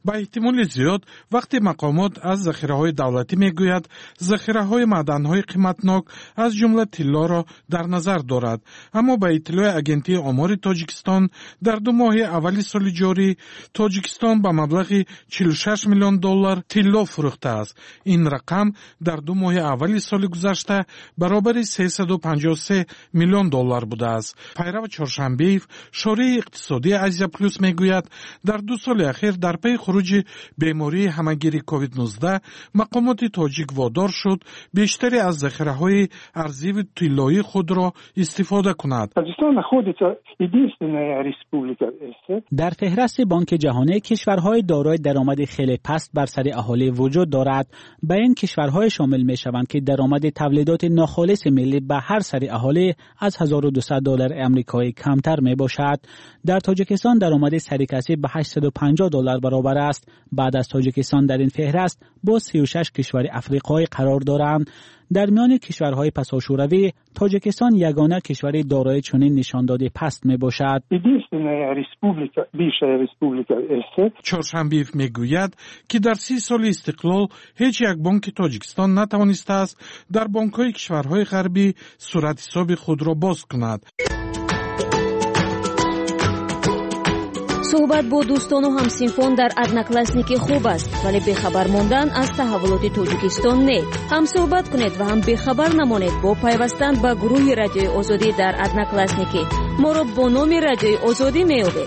با احتمال زیاد وقتی مقامات از ذخیره‌های دولتی میگوید ذخیره‌های معدن‌های قیمتناک از جمله طلا را در نظر دارد، اما با اطلاع اگنتی آمار تاجیکستان در دو ماه اول سال جاری تاجیکستان با مبلغ چهل و شش میلیون دلار طلا فروخته است. این رقم در دو ماه اول سال گذشته برابر سیصد و پنجاه و سه میلیون دلار بوده است. پیرو چهارشنبه‌ای شورای اقتصادی آسیا پلوس میگوید در دو سال اخیر در پی خروج بیماری همهگیری کووید نوزده مقامات تاجیک وادار شد بیشتری از ذخیره‌های ارزی و طلایی خود را استفاده کند. در فهرست بانک جهانی کشورهای دارای درآمد خیلی پست بر سر اهالی وجود دارد. به این کشورهای شامل می شوند که درآمد تولیدات ناخالص ملی به هر سر اهالی از هزار و دویست دلار آمریکایی کمتر می باشد. در تاجیکستان درآمد سر کسی به هشتصد و پنجاه دلار برابر است. بعد از تاجیکستان در این فهرست با سی و شش کشور افریقایی قرار دارند. در میان کشورهای پساشوروی تاجیکستان یگانه کشور دارای چنین نشانداد پست می باشد. چهارشنبه میگوید که در سی سال استقلال هیچ یک بانک تاجیکستان نتوانسته است در بانک‌های کشورهای غربی صورت حساب خود را باز کند. صحبت با دوستان و همسینفان در ادناکلاسنیک خوب است، ولی بخبر ماندن از تحولات تاجیکستان نه. هم صحبت کنید و هم بخبر نمانید با پیوستن به گروه رادیوی آزادی در ادناکلاسنیک. ما را با نام رادیوی آزادی می‌یابید.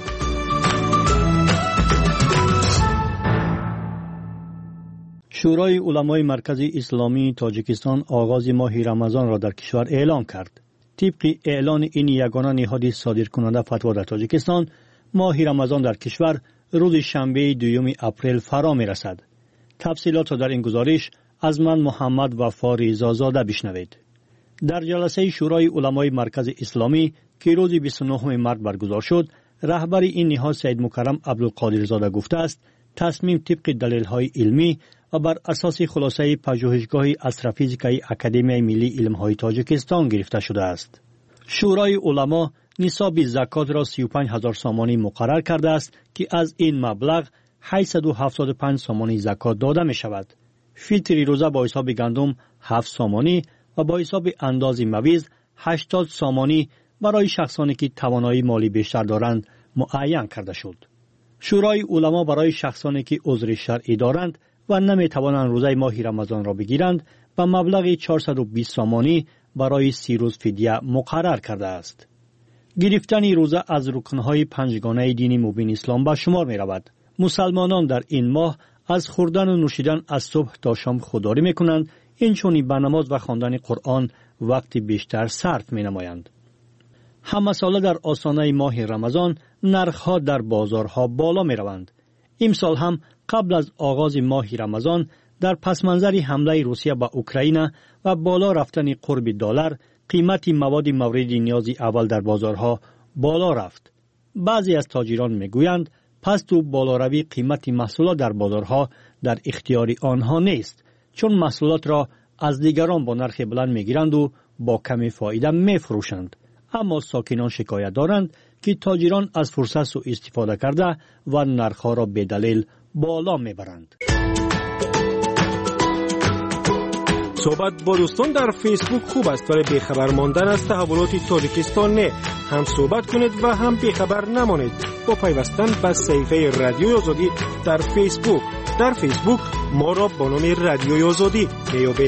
شورای علمای مرکز اسلامی تاجیکستان آغاز ماه رمضان را در کشور اعلام کرد. طبق اعلان این یگانه نهاد صادرکننده فتوا در تاجیکستان، ماه رمضان در کشور روز شنبه دوم اپریل فرا می رسد. تفصیلات را در این گزارش از من محمد وفا ریزازاده بشنوید. در جلسه شورای علمای مرکز اسلامی که روز بیست و نهم مارس برگزار شد، رهبر این نهاد سید مکرم عبدالقادر زاده گفته است تصمیم طبق دلایل علمی و بر اساس خلاصه پژوهشگاه استرافیزیکای اکادمی ملی علم‌های تاجیکستان گرفته شده است. شورای علما نصاب زکات را سی و پنج هزار سامانی مقرر کرده است که از این مبلغ هشتصد و هفتاد و پنج سامانی زکات داده می شود. فیتری روزه با حساب گندم هفت سامانی و با حساب انداز مویز هشتاد سامانی برای شخصانی که توانایی مالی بیشتر دارند معین کرده شد. شورای علما برای شخصانی که عذر شرعی دارند و نمی توانند روزه ماه رمضان را بگیرند به مبلغ چهارصد و بیست سامانی برای سی روز فدیه مقرر کرده است. گرفتن روزه از رکنهای پنجگانه دین مبین اسلام به شمار می رود. مسلمانان در این ماه از خوردن و نوشیدن از صبح تا شام خودداری می کنند، اینچونی به نماز و خواندن قرآن وقتی بیشتر صرف می نمایند. همه ساله در آستانه ماه رمضان نرخها در بازارها بالا می روند. امسال هم قبل از آغاز ماه رمضان در پس منظر حمله روسیه به اوکراین و بالا رفتن قرب دلار، قیمت مواد مورد نیاز اول در بازارها بالا رفت. بعضی از تاجران میگویند پس تو بالاروی قیمت محصولات در بازارها در اختیار آنها نیست، چون محصولات را از دیگران با نرخ بلند میگیرند و با کمی فایده میفروشند. اما ساکنان شکایت دارند که تاجران از فرصت سوء استفاده کرده و نرخها را به دلیل بالا میبرند. صحبت با دوستان در فیسبوک خوب است، ولی بیخبر ماندن از تحولات تاجیکستان نه. هم صحبت کنید و هم بیخبر نمانید با پیوستن به صفحه رادیوی آزادی در فیسبوک. در فیسبوک ما را با نام رادیوی آزادی میابید.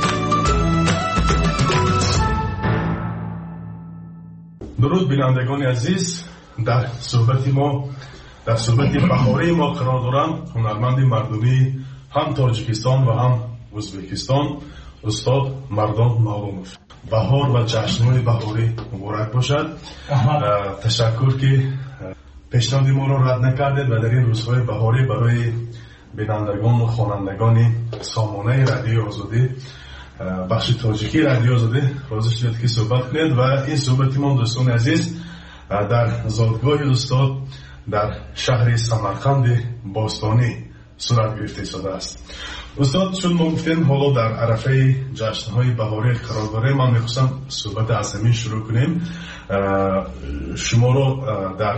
درود بینندگان عزیز، در صحبت ما در صحبت بهاری ما قرار دارم هنرمند مردمی هم تاجیکستان و هم ازبکستان استاد مردان معلوموف. بهار و جشن‌های بهاری مبارک باشد. تشکر که پیشنهاد ما را رد نکردید و در این روزهای بهاری برای بینندگان و خوانندگان سامانه رادیوی آزادی بخش تاجیکی رادیوی آزادی راضی شدید که صحبت کنید و این صحبت ما دوستان عزیز در زادگاه استاد در شهر سمرقند باستانی صورت گرفته شده است. استاد چون ما گفتیم حالا در عرفه جشن‌های بهاری قرار داریم، من می‌خواستم صحبت از همین شروع کنیم. شما رو در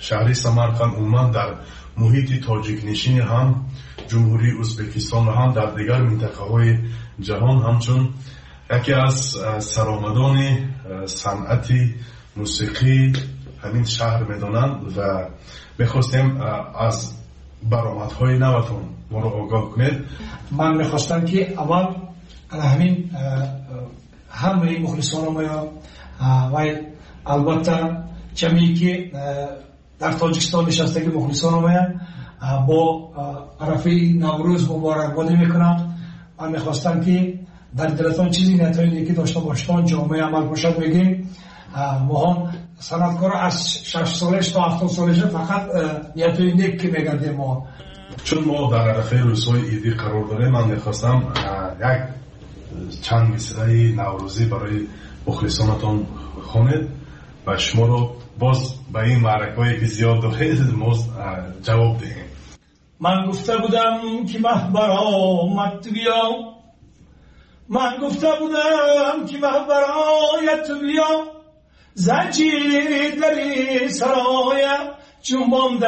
شهری سمرقند عموما در محیط تاجیک نشین هم جمهوری ازبکستان و هم در دیگر منطقه های جهان همچون یکی از سرآمدان صنعت موسیقی همین شهر میدانند و میخواستیم از برآمدهای نوتون ما رو آگاه کنید. من میخواستم که اول همین همه مخلصان ما و البته کمی که در تاجیکستان نشسته که مخلصان ما با عرفه نوروز مبارکبادی میکنم. من میخواستم که در دلتان چیزی نتایجی که داشته باشتان جامعه عمل باشد بگیم. ما صنعتکار از شش سالش تا هفتاد سالش فقط نیتوی نیک که میگردیم. ما چون ما در عرفه روزهای عیدی قرار داریم، من میخواستم یک چند مصرع نوروزی برای مخلصانتان خوانید و شما رو باز به این معرکه‌ای که زیاد دارید جواب دهیم. من گفته بودم که محبر آمد بیا، من گفته بودم که محبر آید تو بیا، زنجیر دری سرای جنبانده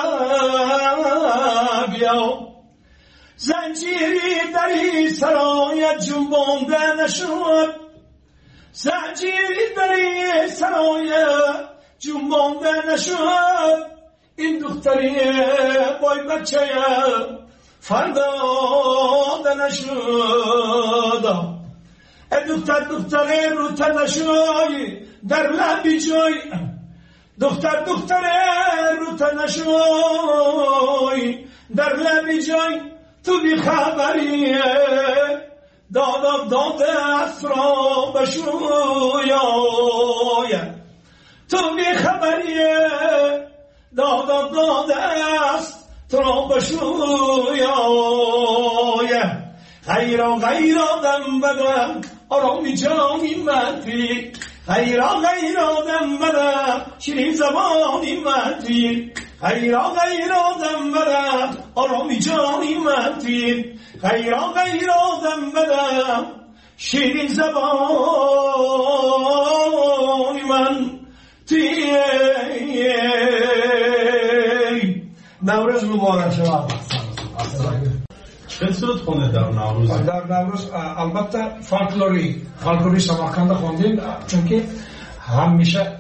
بیا، زنجیری دری سرای جنبانده نشد، زنجیری دری سرای جنبانده نشد، این دختری بای بچه فرداده نشد. ای دختر دختر رو تنشوی در لبی جای، دختر دختر رو تنشوی در لبی جای، تو بی خبری دادا داده است را بشوی، تو بی خبری دادا داده است را بشوی. غیرا غیرا دم بدم آرامی جانی مدی، غیرا غیرا دم بدم شیرین زبانی مدی، غیرا غیرا دم بدم آرامی جانی مدی، غیرا غیرا دم بدم شیرین زبانی من تی. نوروز مبارک شود. چه صورت خونده در نوروز؟ در نوروز البته فولکلوری فولکلوری سمرقند خواندیم، چون که همیشه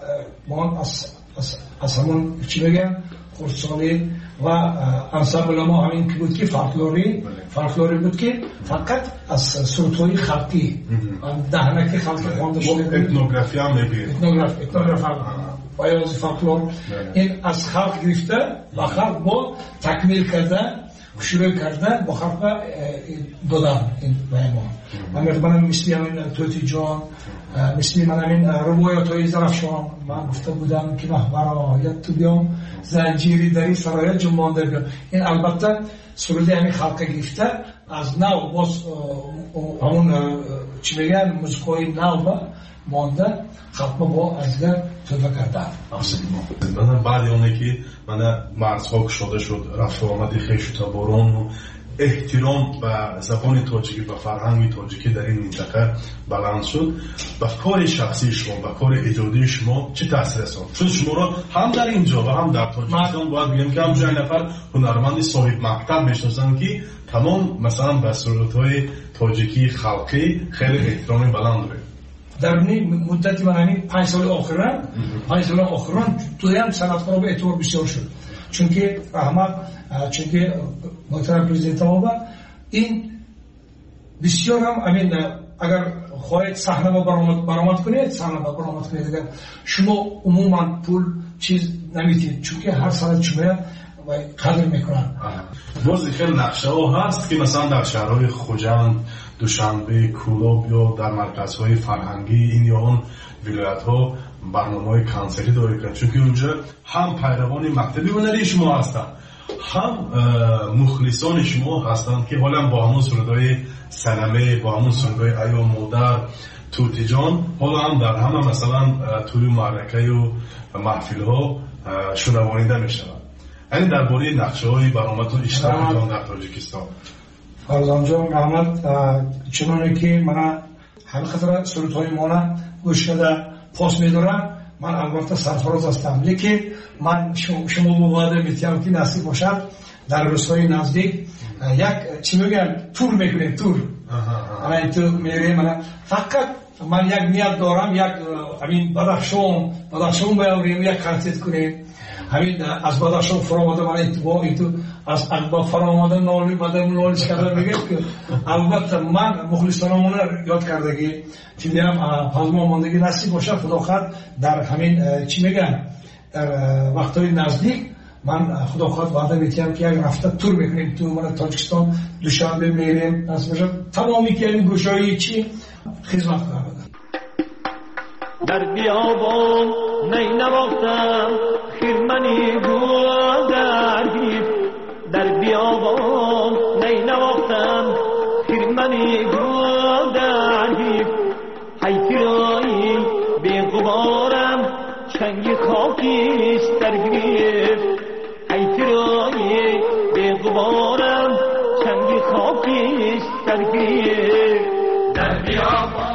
ما از از همون چی بگم خردسالی و انسامبل ما همین که بود که فولکلوری فولکلوری بود که فقط از سرودهای خلقی دهنکی خلقی خوانده شده. اتنوگرافی هم میگه. اتنوگرافی اتنوگرافی بایاز فولکلور این از خلق گرفته و خلق با تکمیل کرده شروع کرده با خلق دادن این بیان. من می‌خوام مثل همین توتی جان، مثل من همین روایت‌های زرافشان من گفته بودم که محبر آید تو بیام، زنجیری دری سرای جنبانده بیام. این البته سروده همین خلق گرفته از نو باز همون چی میگن موسیقی نو با مانده خلق با ازگر توضیح کرده. من بعد اونه که من مرزها شده شد رفت و آمدی خیش تا بارون و احترام به زبان تاجیکی و فرهنگ تاجیکی در این منطقه بلند شد. به کار شخصی شما، به کار ایجادی شما چه تاثیر رساند؟ چون شما را هم در اینجا و هم در تاجیکستان باید بگم که همونجا این نفر هنرمند صاحب مکتب میشناسن که تمام مثلا به صورت‌های تاجیکی خلقی خیلی احترام بلند داره. در مدتی من همین پنج سال آخران پنج سال آخران توی هم صنعتکارا به اعتبار بسیار شد، چون که احمد چون که محترم پرزیدنت ما این بسیار هم همین اگر خواهید صحنه ما برآمد برآمد کنید صحنه ما برآمد کنید، اگر شما عموما پول چیز نمیتید، چون که هر سال شما قدر میکنن. باز خیلی نقشه ها هست که مثلا در شهرهای خوجند، دوشنبه، کولاب یا در مرکزهای فرهنگی این یا اون ولایت ها برنامه‌های کنسرتی داره که چون که اونجا هم پیروان مکتب هنری شما هستن، هم مخلصان شما هستن که حالا با همون سرودهای سنمه، با همون سرودهای ایا مادر، توتی جان، حالا هم در همه مثلا توی معرکه و محفل ها شنوانیده میشن. یعنی درباره نقشه‌های برآمد و اشتراکتان در تاجیکستان. فرزان جان احمد چنانه که من هر خطر سرودهای ما گوش کرده پاس میدارم من البته سرفراز هستم، لیکن من شما با وعده میتونم که نصیب باشد در روزهای نزدیک یک چی میگن تور میکنیم، تور الان تو میریم. من فقط من یک نیت دارم، یک همین بدخشان بدخشان بیاوریم، یک کنسرت کنیم. همین از بدخشان فراماده من اتباع ایتو از با فراماده نالی مدام نالیش کرده میگه که البته من مخلصانمون یاد کردگی چی میگم پازما ماندگی نصیب باشه خدا خواهد در همین چی میگن در وقتهای نزدیک من خدا خواهد وعده میتونم که یک رفته تور میکنیم تو من تاجیکستان دوشنبه میریم نصیب باشه تمامی که این گوشایی چی خدمت کنم. در بیابان نی نواختم خیرمنی گوه درگیر، در بیابان نی نواختم خیرمنی گوه درگیر، حیفرایی بی غبارم چنگی خاکیست در گریف، حیفرایی بی غبارم چنگی خاکیست در گریف، در بیابان.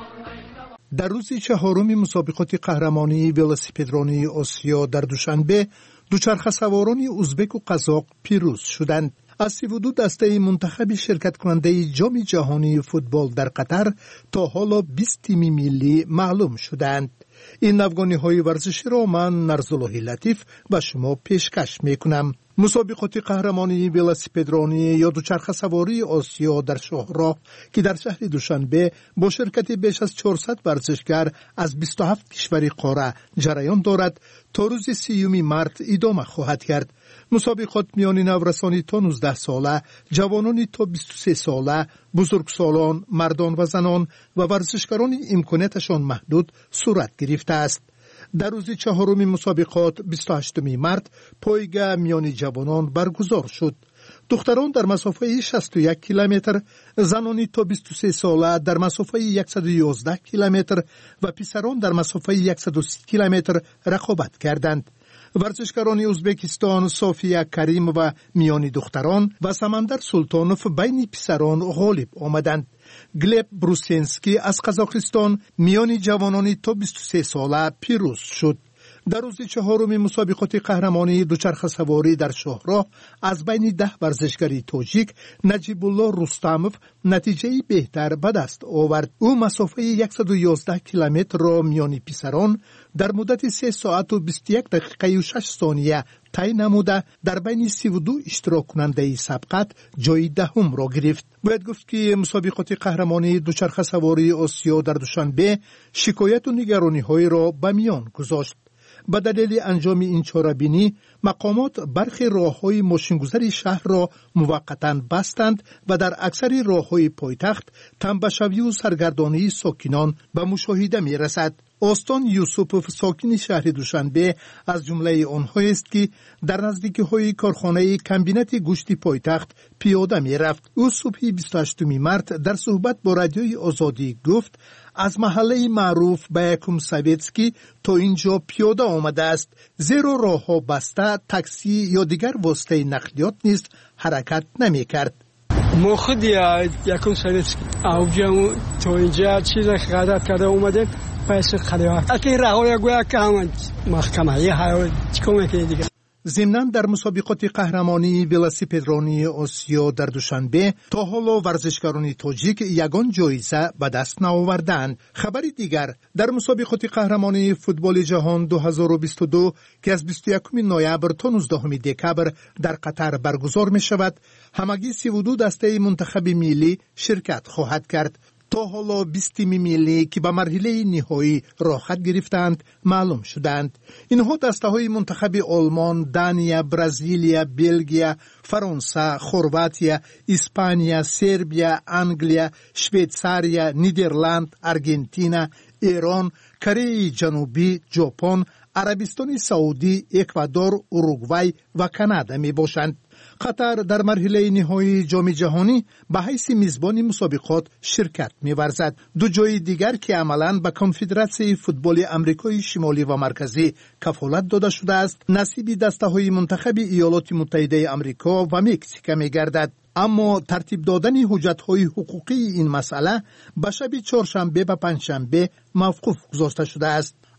در روز چهارم مسابقات قهرمانی ولوسیپدرانی آسیا در دوشنبه دوچرخه‌سواران ازبک و قزاق پیروز شدند. از سی و دو دسته منتخب شرکت کننده جام جهانی فوتبال در قطر تا حالا بیست تیم ملی معلوم شدند. این افغانی‌های ورزشی را من نرزالله لطیف به شما پیشکش میکنم. مسابقات قهرمانی ولوسیپدرانی یا دوچرخه سواری آسیا در شاهراه که در شهر دوشنبه با شرکت بیش از چهارصد ورزشگر از بیست و هفت کشور قاره جریان دارد تا روز سیوم مارس ادامه خواهد کرد. مسابقات میان نورسانی تا نوزده ساله، جوانانی تا بیست و سه ساله، بزرگسالان، مردان و زنان و ورزشکاران امکاناتشان محدود صورت گرفته است. در روز چهارم مسابقات بیست و هشتم مارس پایگاه میان جوانان برگزار شد. دختران در مسافه شصت و یک کیلومتر، زنانی تا بیست و سه ساله در مسافه صد و یازده کیلومتر و پسران در مسافه صد و سی کیلومتر رقابت کردند. ورزشکاران ازبکستان صافیه کریم و میان دختران و سمندر سلطانوف بین پسران غالب آمدند. گلب بروسینسکی از قزاقستان میان جوانان تا بیست و سه ساله پیروز شد. در روز چهارم مسابقات قهرمانی دوچرخه سواری در شاهراه از بین ده ورزشکاری تاجیک نجیب الله رستموف نتیجه بهتر به دست آورد. او مسافه صد و یازده کیلومتر را میان پسران در مدت سه ساعت و بیست و یک دقیقه و شش ثانیه طی نموده در بین سی و دو اشتراک کننده سبقت جای دهم را گرفت. باید گفت که مسابقات قهرمانی دوچرخه سواری آسیا در دوشنبه شکایت و نگرانی های را به میان گذاشت. به دلیل انجام این چاره‌بینی مقامات برخی راه‌های ماشین‌گذاری شهر را موقتاً بستند و در اکثر راه‌های پایتخت تنبشوی و سرگردانی ساکنان به مشاهده می‌رسد. آستان یوسفوف ساکن شهر دوشنبه از جمله آنهایی است که در نزدیکی‌های کارخانه کمبینت گوشت پایتخت پیاده می‌رفت. او صبح بیست و هشتم مارس در صحبت با رادیوی آزادی گفت از محله معروف به یکم سویتسکی تا اینجا پیاده آمده است، زیرا راه‌ها بسته، تاکسی یا دیگر واسطه نقلیات نیز حرکت نمی‌کرد. ما خود یکم سویتسکی اوجا تا اینجا چیز غلط کرده اومدیم پس خدمات اکی راه‌های گویا که هم محکمه یه های چیکار می‌کنی دیگه. ضمناً در مسابقات قهرمانی ولوسیپدرانی آسیا در دوشنبه تا حالا ورزشکاران تاجیک یگان جایزه به دست نآوردند. خبر دیگر در مسابقات قهرمانی فوتبال جهان دو هزار و بیست و دو که از بیست و یکم نوامبر تا نوزدهم دکامبر در قطر برگزار می شود، همگی سی و دو دسته منتخب ملی شرکت خواهد کرد. تا حالا بیست تیم ملی که به مرحله نهایی راه خط گرفتند معلوم شدند. اینها دسته‌های منتخب آلمان، دانیا، برزیلیا، بلژیک، فرانسه، خرواتیا، اسپانیا، سربیا، انگلیا، شویتزاریا، نیدرلند، آرژانتین، ایران، کره جنوبی، ژاپن، عربستان سعودی، اکوادور، اوروگوئه و کانادا می باشند. قطر در مرحله نهایی جام جهانی به حیث میزبان مسابقات شرکت می‌ورزد. دو جای دیگر که عملاً به کنفدراسیون فوتبال آمریکای شمالی و مرکزی کفالت داده شده است، نصیب دسته‌های منتخب ایالات متحده آمریکا و مکزیک می‌گردد. اما ترتیب دادن حجت‌های حقوقی این مسئله به شب چهارشنبه و پنجشنبه موقوف گذاشته شده است.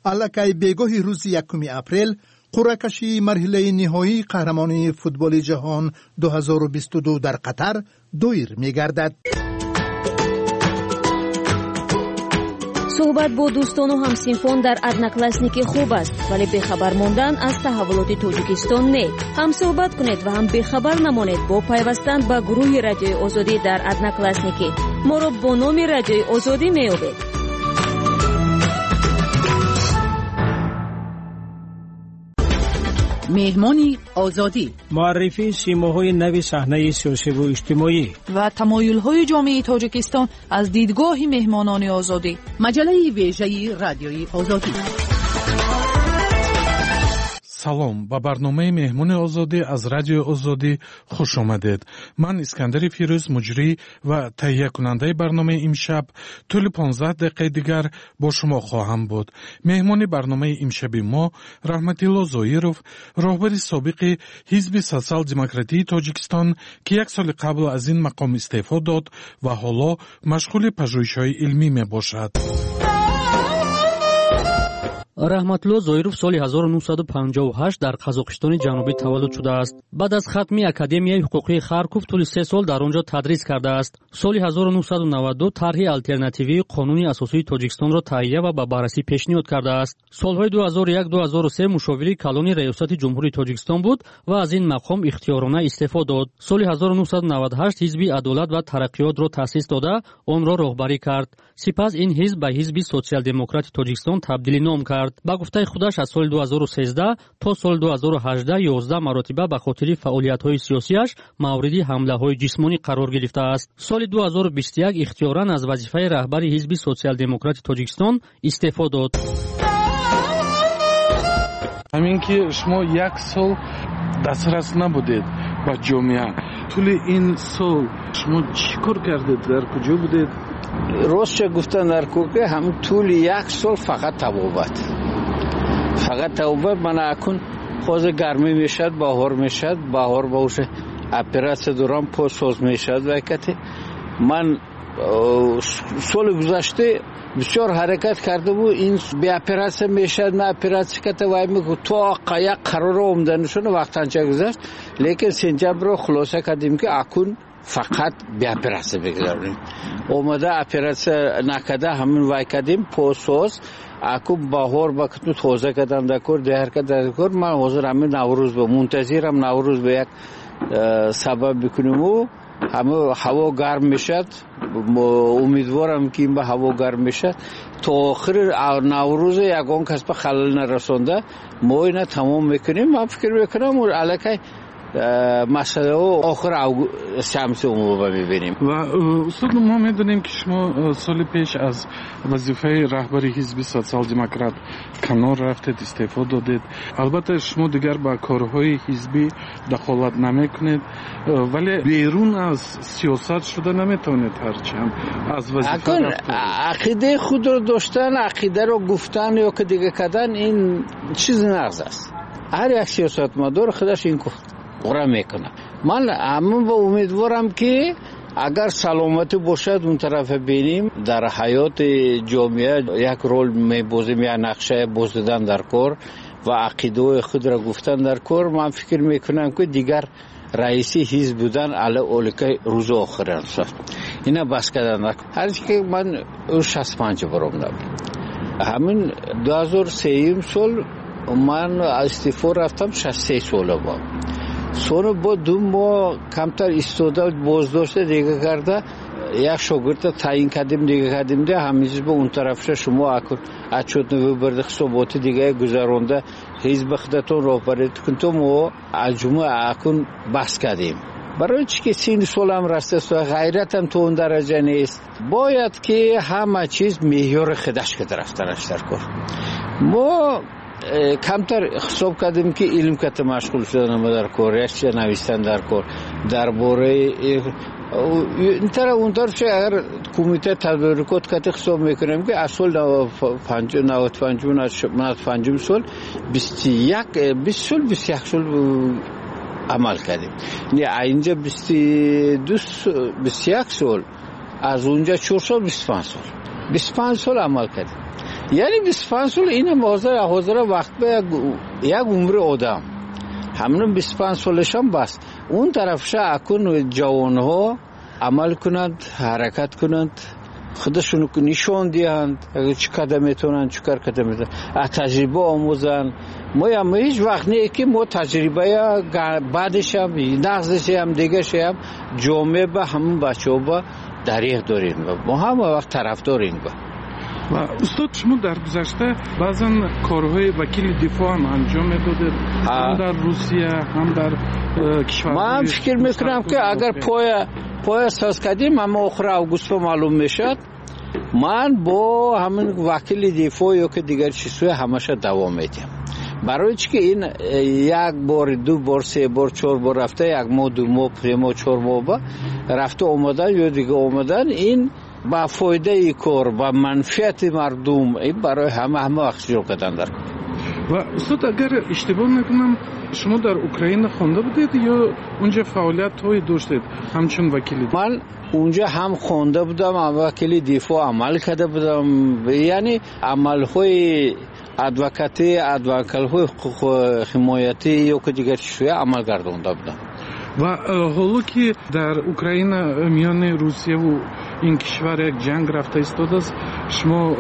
الکی بیگاه روز یکم اپریل قرعه کشی مرحله نهایی قهرمانی فوتبال جهان دو هزار و بیست و دو در قطر دایر می‌گردد. صحبت با دوستان و همسینفان در ادناکلاسنیک خوب است، ولی بخبر ماندن از تحولات تاجیکستان نه. هم صحبت کنید و هم بخبر نمانید با پیوستن به گروه رادیوی آزادی در ادناکلاسنیک. ما را با نام رادیوی آزادی می‌یابید. مهمانی آزادی، معرفی سیماهای نو صحنه سیاسی و اجتماعی و تمایل‌های جامعه تاجیکستان از دیدگاه مهمانان آزادی. مجله ویژه رادیوی آزادی. салом ба барномаи меҳмони озодӣ аз радиои озодӣ хуш омадед. ман искандари фирӯз муҷрӣ ва таҳиякунандаи барномаи имшаб тӯли понздаҳ дақиқаи дигар бо шумо хоҳам буд. меҳмони барномаи имшаби мо раҳматилло зоиров, роҳбари собиқи ҳизби социал-демократии тоҷикистон ки як соли қабл аз ин мақом истеъфо дод ва ҳоло машғули пажӯҳишҳои илмӣ мебошад. раҳматулло зоиров соли ҳазору нуҳсаду панҷоҳу ҳашт дар қазоқистони ҷанубӣ таваллуд шудааст. баъд аз хатми академияи ҳуқуқии Харков тӯли се сол дар он ҷо тадрис кардааст. соли ҳазору нуҳсаду наваду ду тарҳи алтернативии қонуни асосии Тоҷикистонро таҳия ва ба баррасӣ пешниҳод кардааст. солҳои ду ҳазору як ду ҳазору се мушовири калони раёсати ҷумҳури Тоҷикистон буд ва аз ин мақом ихтиёрона истеъфо дод. соли ҳазору нуҳсаду наваду ҳашт ҳизби адолат ва тараққиётро таъсис дода онро роҳбарӣ кард. сипас ин ҳизб ба ҳизби социал-демократи Тоҷикистон табдилӣ ном кард. ба гуфтаи худаш аз соли ду ҳазору сенздаҳ то соли ду ҳазору ҳаждаҳ ёздаҳ маротиба ба хотири фаъолиятҳои сиёсиаш мавриди ҳамлаҳои ҷисмонӣ қарор гирифтааст. соли ду ҳазору бисту як ихтиёран аз вазифаи раҳбари ҳизби социал-демократи Тоҷикистон истеъфо дод. ҳамин ки шумо як сол дастрас набудед ба ҷомеа, тӯли ин сол шумо чӣ кор кардед, дар куҷо будед? ростша гуфтан дар кӯка ҳамин тӯли як сол фақат табобат фақат табобат мана акун ҳозир гармӣ мешавад, баҳор мешавад, баҳор баша оператсия дорам по соз мешавад. вайкати ман соли гузашта бисёр ҳаракат карда буд ин беоператсия мешавад, ма оператсия карда вай меку то як қарора омданашона вақтанча гузашт, лекин сентябрро хулоса кардем ки акун фақат беоператсия бигзаронем. омада оператсия накарда ҳамин вай кардем посоз аку баҳор ба куту тоза кардам дакор деҳар кардам дакор. ман ҳозир ҳамин наврӯз ба мунтазирам наврӯз ба як сабаб бикунему ҳама ҳаво гарм мешад. умедворам ки ин ба ҳаво гарм мешад то охири наврӯзе ягон кас ба халал нарасонда мо ина тамом мекунем. ман фикр мекунам аллакай масъалаҳо охир шамси умума мебинем. ва устод мо медонем ки шумо соли пеш аз вазифаи раҳбари ҳизби социал-демократ канор рафтед, истеъфо додед. албатта шумо дигар ба корҳои ҳизбӣ дахолат намекунед, вале берун аз сиёсат шуда наметавонед ҳарчанд аз вазифа рафтед. ақидаи худро доштан, ақидаро гуфтан ё ки дига кардан ин чизи нағз аст. ҳар як сиёсатмадор худаш ин قرار میکنه. من همون با امیدوارم که اگر سلامتی باشد اون طرف بینیم در حیات جامعه یک رول میبازیم، یا نقشه بازدیدن در کار و عقیده خود را گفتن در کار. من فکر میکنم که دیگر رئیسی حزب بودن علی اولکه روز آخر است. اینا بس کردن. هرچی که من شصت و پنج برام دارم. همین دو هزار و سه سال من استعفا رفتم، شصت و سه ساله بود. سونا با دو ماه کمتر ایستاده بازداشته دیگه کرده، یک شاگرد تعیین کردیم دیگه کردیم دیگه همیشه به اون طرفش شما اکن اچوت نوی برده حسابات دیگه گذرانده حزب خودتون راهبری کن تو ما اجماع اکن بس کردیم. برای چی که سین سال هم رسته است و غیرت هم تو اون درجه نیست، باید که همه چیز معیار خودش که رفتنش در کار. ما کمتر حساب کردیم که علم کت مشغول شدن در کار، رشته نوشتن در کار، درباره این طرف اون طرف اگر کمیته تدارکات کت حساب میکنیم که اصل نود و پنج سال بیست و یک بیست سال بیست و یک سال عمل کردیم. نه اینجا بیست و دو بیست و یک سال، از اونجا چهار سال بیست و پنج سال بیست و پنج سال عمل کردیم. یعنی بیست و پنج سال این حاضر حاضر وقت به یک عمر آدم همون بیست و پنج سالش هم بس اون طرفش اکن جوانها عمل کنند حرکت کنند خودشونو نشون دهند چه قدم میتونن چه کار قدم میتونن از تجربه آموزن. ما هم هیچ وقت نه که ما تجربه بعدش هم نقضش هم دیگه هم جامعه به همون بچه ها با دریغ داریم ما هم وقت طرف داریم با. و استاد شما در گذشته بعضا کارهای وکیل دفاع هم انجام میدادید هم در روسیه هم در کشور. من فکر میکنم که اگر پای پای اساس کردیم اما آخر اوگوست معلوم میشد من با همین وکیل دفاع یا که دیگر چیزهای همشه دوام میدیم برای چی که این یک بار دو بار سه بار چهار بار رفته یک ماه دو ماه سه ماه چهار ماه با رفته اومدن یا دیگه اومدن این با فایده کار و منفعت مردم این برای همه همه وقت شروع کردن در و استاد اگر اشتباه نکنم شما در اوکراین خوانده بودید یا اونجا فعالیت های داشتید همچون وکیلی؟ من اونجا هم خوانده بودم هم وکیلی دفاع عمل کرده بودم یعنی عمل های ادوکاتی ادوکال های حمایتی یا که دیگر چیزهای عمل گردانده بودم. و حالا که در اوکراین میان روسیه و این کشور یک جنگ رفته ایستاده است شما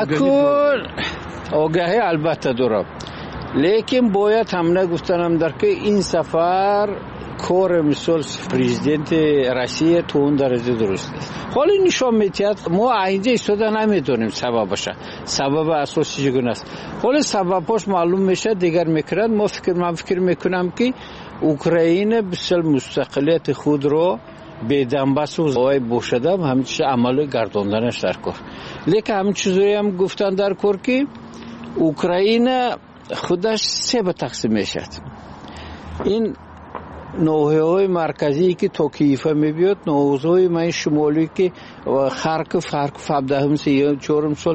اکن آگاهی البته دارم لیکن باید هم نگفتنم در که این سفر کار مثال پرزیدنت روسیه تو اون درجه درست است. حالا نشان میتید ما اینجا ایستاده نمیدونیم سببش سبب اساسی چگونه است. حالا سببش معلوم میشه دیگر میکرد ما فکر من فکر میکنم که اوکراین بسیار مستقلیت خود رو به دنباس و زوای بوشده همین چیز عمل گرداندنش در کار. لیکن همین چیزایی هم گفتن در کار که اوکراین خودش سه به تقسیم میشد. این نوحه‌های مرکزی که تا کیفه میبیاد نوحه‌های من شمالی که خارکوف خارکوف هفدهم سی چهارم سال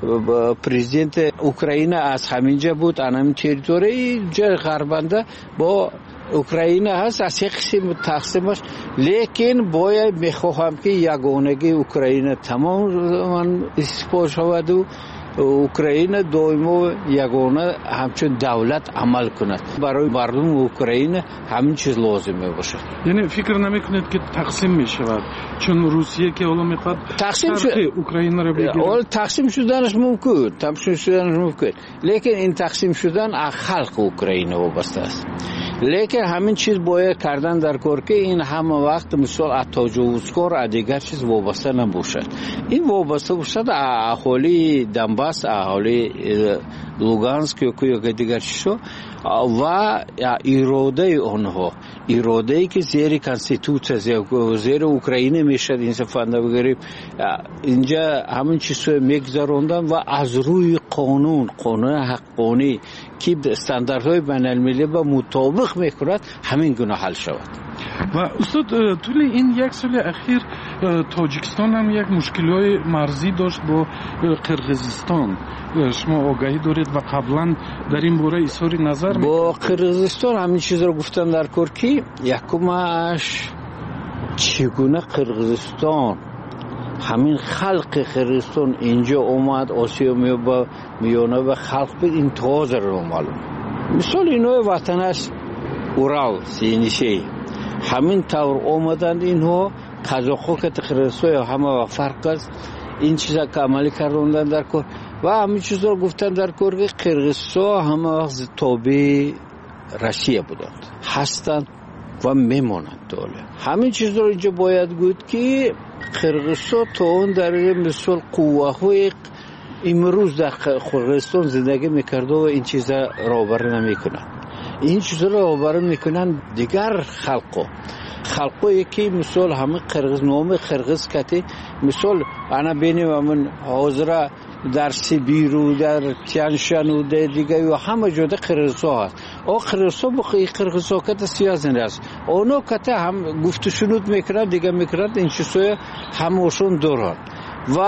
پرزیدنت اوکراین از همینجا بود همین تریتوری جای غربنده با اوکراین هست از یک قسم تقسیمش لیکن باید میخواهم که یگانگی اوکراین تمام من اسپاس شود و اوکراین دائما یگانه همچون دولت عمل کند برای مردم اوکراین همین چیز لازمه باشه. یعنی فکر نمیکنید که تقسیم میشود چون روسیه که حالا میخواد تقسیم شد اوکراین رو بگیره اول تقسیم شدنش ممکن تقسیم شدنش ممکن لیکن این تقسیم شدن از خلق اوکراین وابسته است. لیکن همین چیز باید کردن در کار که این همه وقت مثال از تجاوزکار از دیگر چیز وابسته نباشد. این وابسته باشد اهالی دنباس اهالی لوگانسک یا که دیگر چیزا و اراده آنها اراده ای که زیر کانستیتوسیه زیر اوکراین میشد این سفنده بگیریم اینجا همین چیزا میگذراندن و از روی قانون قانون حقانی که استانداردهای بین المللی با مطابق میکند همین گونه حل شود. و استاد طول این یک سال اخیر تاجیکستان هم یک مشکلات مرزی داشت با قرقیزستان شما آگاهی دارید و قبلا در این باره اظهار نظر با قرقیزستان همین چیز رو گفتن در کار که یکمش چگونه قرقیزستان همین خلق قرقیزستان اینجا اومد آسیا میانه و خلق بید این تازه رو معلوم مثال اینو وطنش اورال سینیشه همین طور اومدند اینها قزاق‌ها که قرقیزستان همه فرق است این چیزا که عملی کردن در کار و همین چیزا رو گفتن در کار که قرقیزستان همه وقت تابع روسیه بودند هستند و میمونند دوله همین چیزا رو اینجا باید گفت که قرقیزستان تا اون درجه مثل قوه‌های امروز در قرقیزستان زندگی میکرده و این چیزا راهبری نمیکنند این چیزا رو راهبری میکنن دیگر خلقو خلقو که مثال همه قرقیز نام قرقیز کتی مثال انا بینیم همون حاضره در سیبیر و در تیانشان و در دیگه و همه جاده قرقیزها هست او قرقیزها با قرقیزها کت سیازن است اونو کت هم گفت شنود میکنن دیگه میکنن این چیزهای هموشون دارن و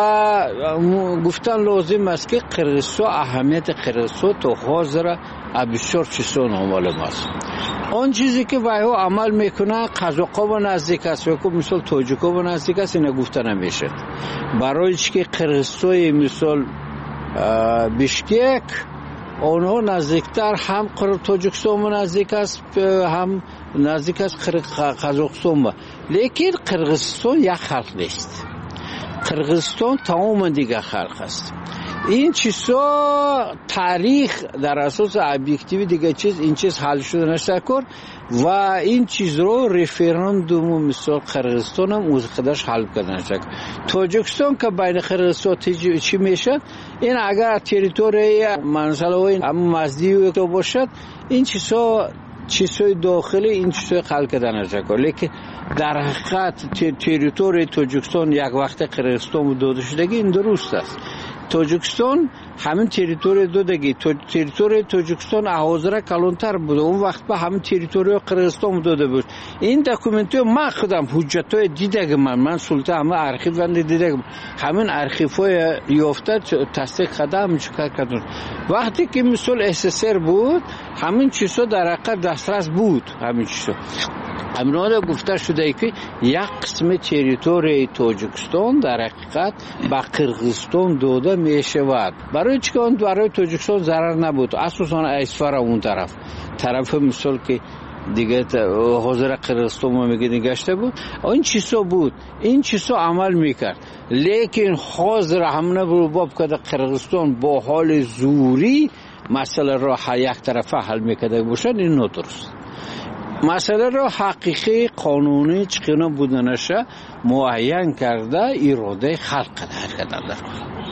گفتن لازم است که قرقیزها اهمیت قرقیزها تو حاضره بسیار چیزها معلوم است. آن چیزی که وایو عمل میکنه قزاق‌ها و نزدیک است و مثال تاجیک‌ها و نزدیک است اینا گفته نمیشه برای چی که قرقیزستان مثال بیشکک اونها نزدیکتر هم تاجیکستان نزدیک است هم نزدیک است قزاقستان، لیکن قرغیزستان یک خلق نیست. قرغیزستان تمام دیگه خلق است. این چیزا تاریخ در اساس ابجکتیو دیگه چیز این چیز حل شده نشکر و این چیز رو رفراندوم مثال قرغیزستان هم از خودش حل کرده نشکر. تاجیکستان که بین قرغیزستان چی میشه، این اگر تریتوری منزل و مزدی تو باشد، این چیزا چیزای داخلی این چیزای حل کرده نشکر. لیکن در حقیقت تریتوری تاجیکستان یک وقت قرغیزستان داده شدگی این درست است. تاجیکستان همین تریتوری دادگی تریتوری تاجیکستان حاضر کلانتر بود، اون وقت به همین تریتوری قرغیزستان داده بود. این دکومنتو من خودم حجتای دیدم، من من سلطه همه ارشیو وند دیدم، همین ارشیوهای یافته تصدیق کردم چیکار کردن. وقتی که مثل اس اس ار بود همین چیزا در حقیقت دسترس بود. همین چیزا امروز گفته شده که یک قسم تریتوری تاجیکستان در حقیقت به قرغیزستان داده می شود. برای چیکار؟ برای تاجیکستان ضرر نبود، اساسا اسفر اون طرف طرف مثال که دیگه حاضر قرغیزستان ما میگه نگشته بود، این چیزا بود، این چیزا عمل میکرد. لیکن حاضر همونه رو که قرغیزستان با حال زوری مسئله را یک طرفه حل میکرده باشد، این ندرست. مسئله را حقیقی قانونی چقدر بودنشه معین کرده اراده خلق کرده در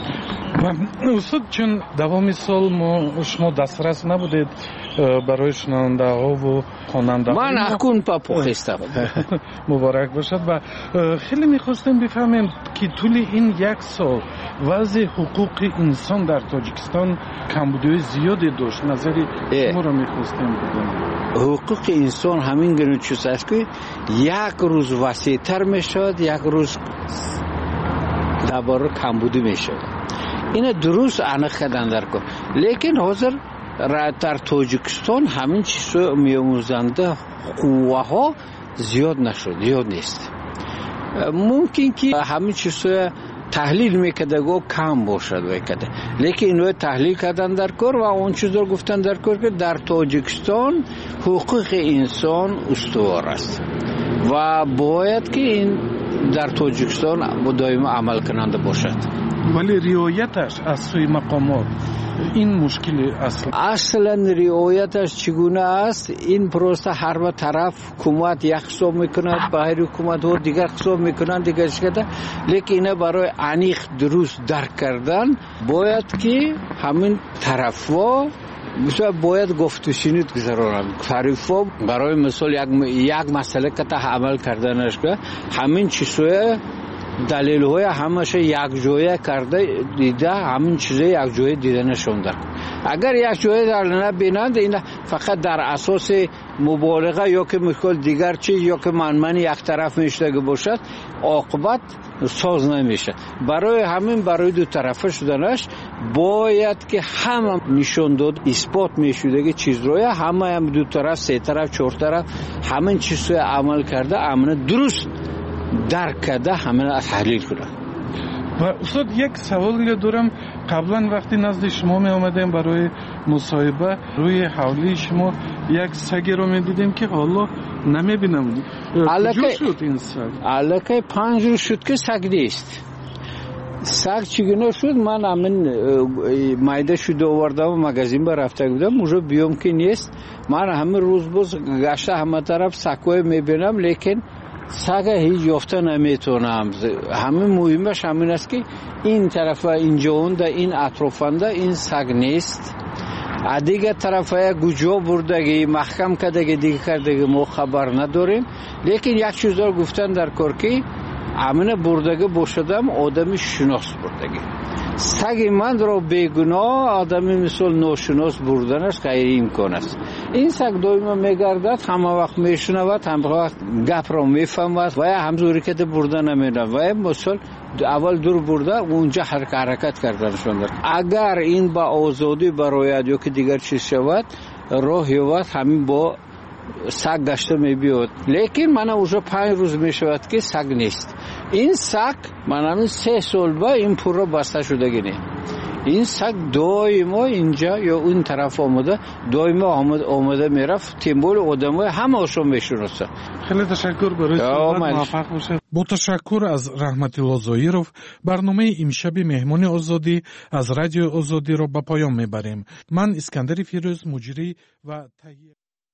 استاد چون دوام سال ما شما دسترس نبودید برای شنونده ها و خواننده ها، من اکنون پاپوخستم مبارک باشد. و خیلی میخواستم بفهمیم که طول این یک سال وضع حقوق انسان در تاجیکستان کمبودی زیادی داشت، نظری شما را میخواستم بدونم. حقوق انسان همین گونه چیز است که یک روز وسیع‌تر میشد، یک روز درباره کمبودی میشد. این درست انخ کردن در کن. لیکن حاضر در تاجیکستان همین چیزا میاموزنده قوه ها زیاد نشد، زیاد نیست. ممکن که همین چیزا تحلیل میکرده گو کم باشد وکده، لیکن اینو تحلیل کردن در کار و اون چیز رو گفتن در کار که در تاجیکستان حقوق انسان استوار است و باید که این در تاجیکستان دائما عمل کننده باشد. ولی رعایتش از سوی مقامات این مشکل اصلا اصلا رعایتش چگونه است؟ این پروسه هر طرف حکومت یک حساب میکند، باهر حکومت ها دیگر حساب میکنند دیگر شده. لیکن اینه برای انیخ درست درک کردن باید که همین طرف ها مثلا باید گفت و شنید گذارن. تعریف ها برای مثال یک یک مسئله که تا عمل کردنش که همین چیزهای دلیل های همش یک جویه کرده دیده، همین چیزه یک جویه دیده نشون در. اگر یک جویه در نبینند این فقط در اساس مبالغه یا که مثال دیگر چیز یا که منمنی یک طرف میشده باشد عاقبت ساز نمیشه. برای همین برای دو طرفه شدنش باید که همه نشون داد اثبات میشده که چیز روی همه هم دو طرف سه طرف چهار طرف همین چیز رو عمل کرده امن درست درک کرده همه را تحلیل کنند. و استاد یک سوالی دارم، قبلا وقتی نزد شما می آمدیم برای مصاحبه روی حوالی شما یک سگی رو می دیدیم که حالا نمی بینم. کجا شد این سگ؟ علاقه پنج روز شد که سگ نیست. سگ چگونه شد؟ من همین مایده شده آوردم و مگزین با رفته بودم اونجا بیام که نیست. من همه روز باز گشته همه طرف سگوی می بینم لیکن سگ هیچ یافته نمیتونم. همین مهمش همین است که این طرف اینجا اونده این اطرافنده این سگ نیست. دیگه طرف های گوجا بردگی محکم کردگی دیگه کردگی ما خبر نداریم. لیکن یک چیز رو گفتن در کار که امن بردگی باشدم آدمی شناس بردگی. سگ من را بیگناه آدمی مثل ناشناس بردنش غیر امکان است. این سگ دائما میگردد، همه وقت میشنود، همه وقت گپ را میفهمد و همزوری که بردن نمیدن و مثل اول دور برده اونجا حرکت کردنشون دارد. اگر این با آزادی برایت یا که دیگر چیز شود راه یابد همین با سگ گشته میبیاد. لیکن من اونجا پنج روز میشود که سگ نیست. این سگ من همین سه سال با این پر رو بسته شده گینه. این سگ دائما اینجا یا اون طرف آمده دائما آمده آمده میرفت تیمبول آدمای همه‌شون میشناسه. خیلی تشکر برای صحبت، موفق باشید. با تشکر از رحمت الله زایرов برنامه امشب مهمان آزادی از رادیو آزادی را به پایان میبریم. من اسکندر فیروز مجری و تهیه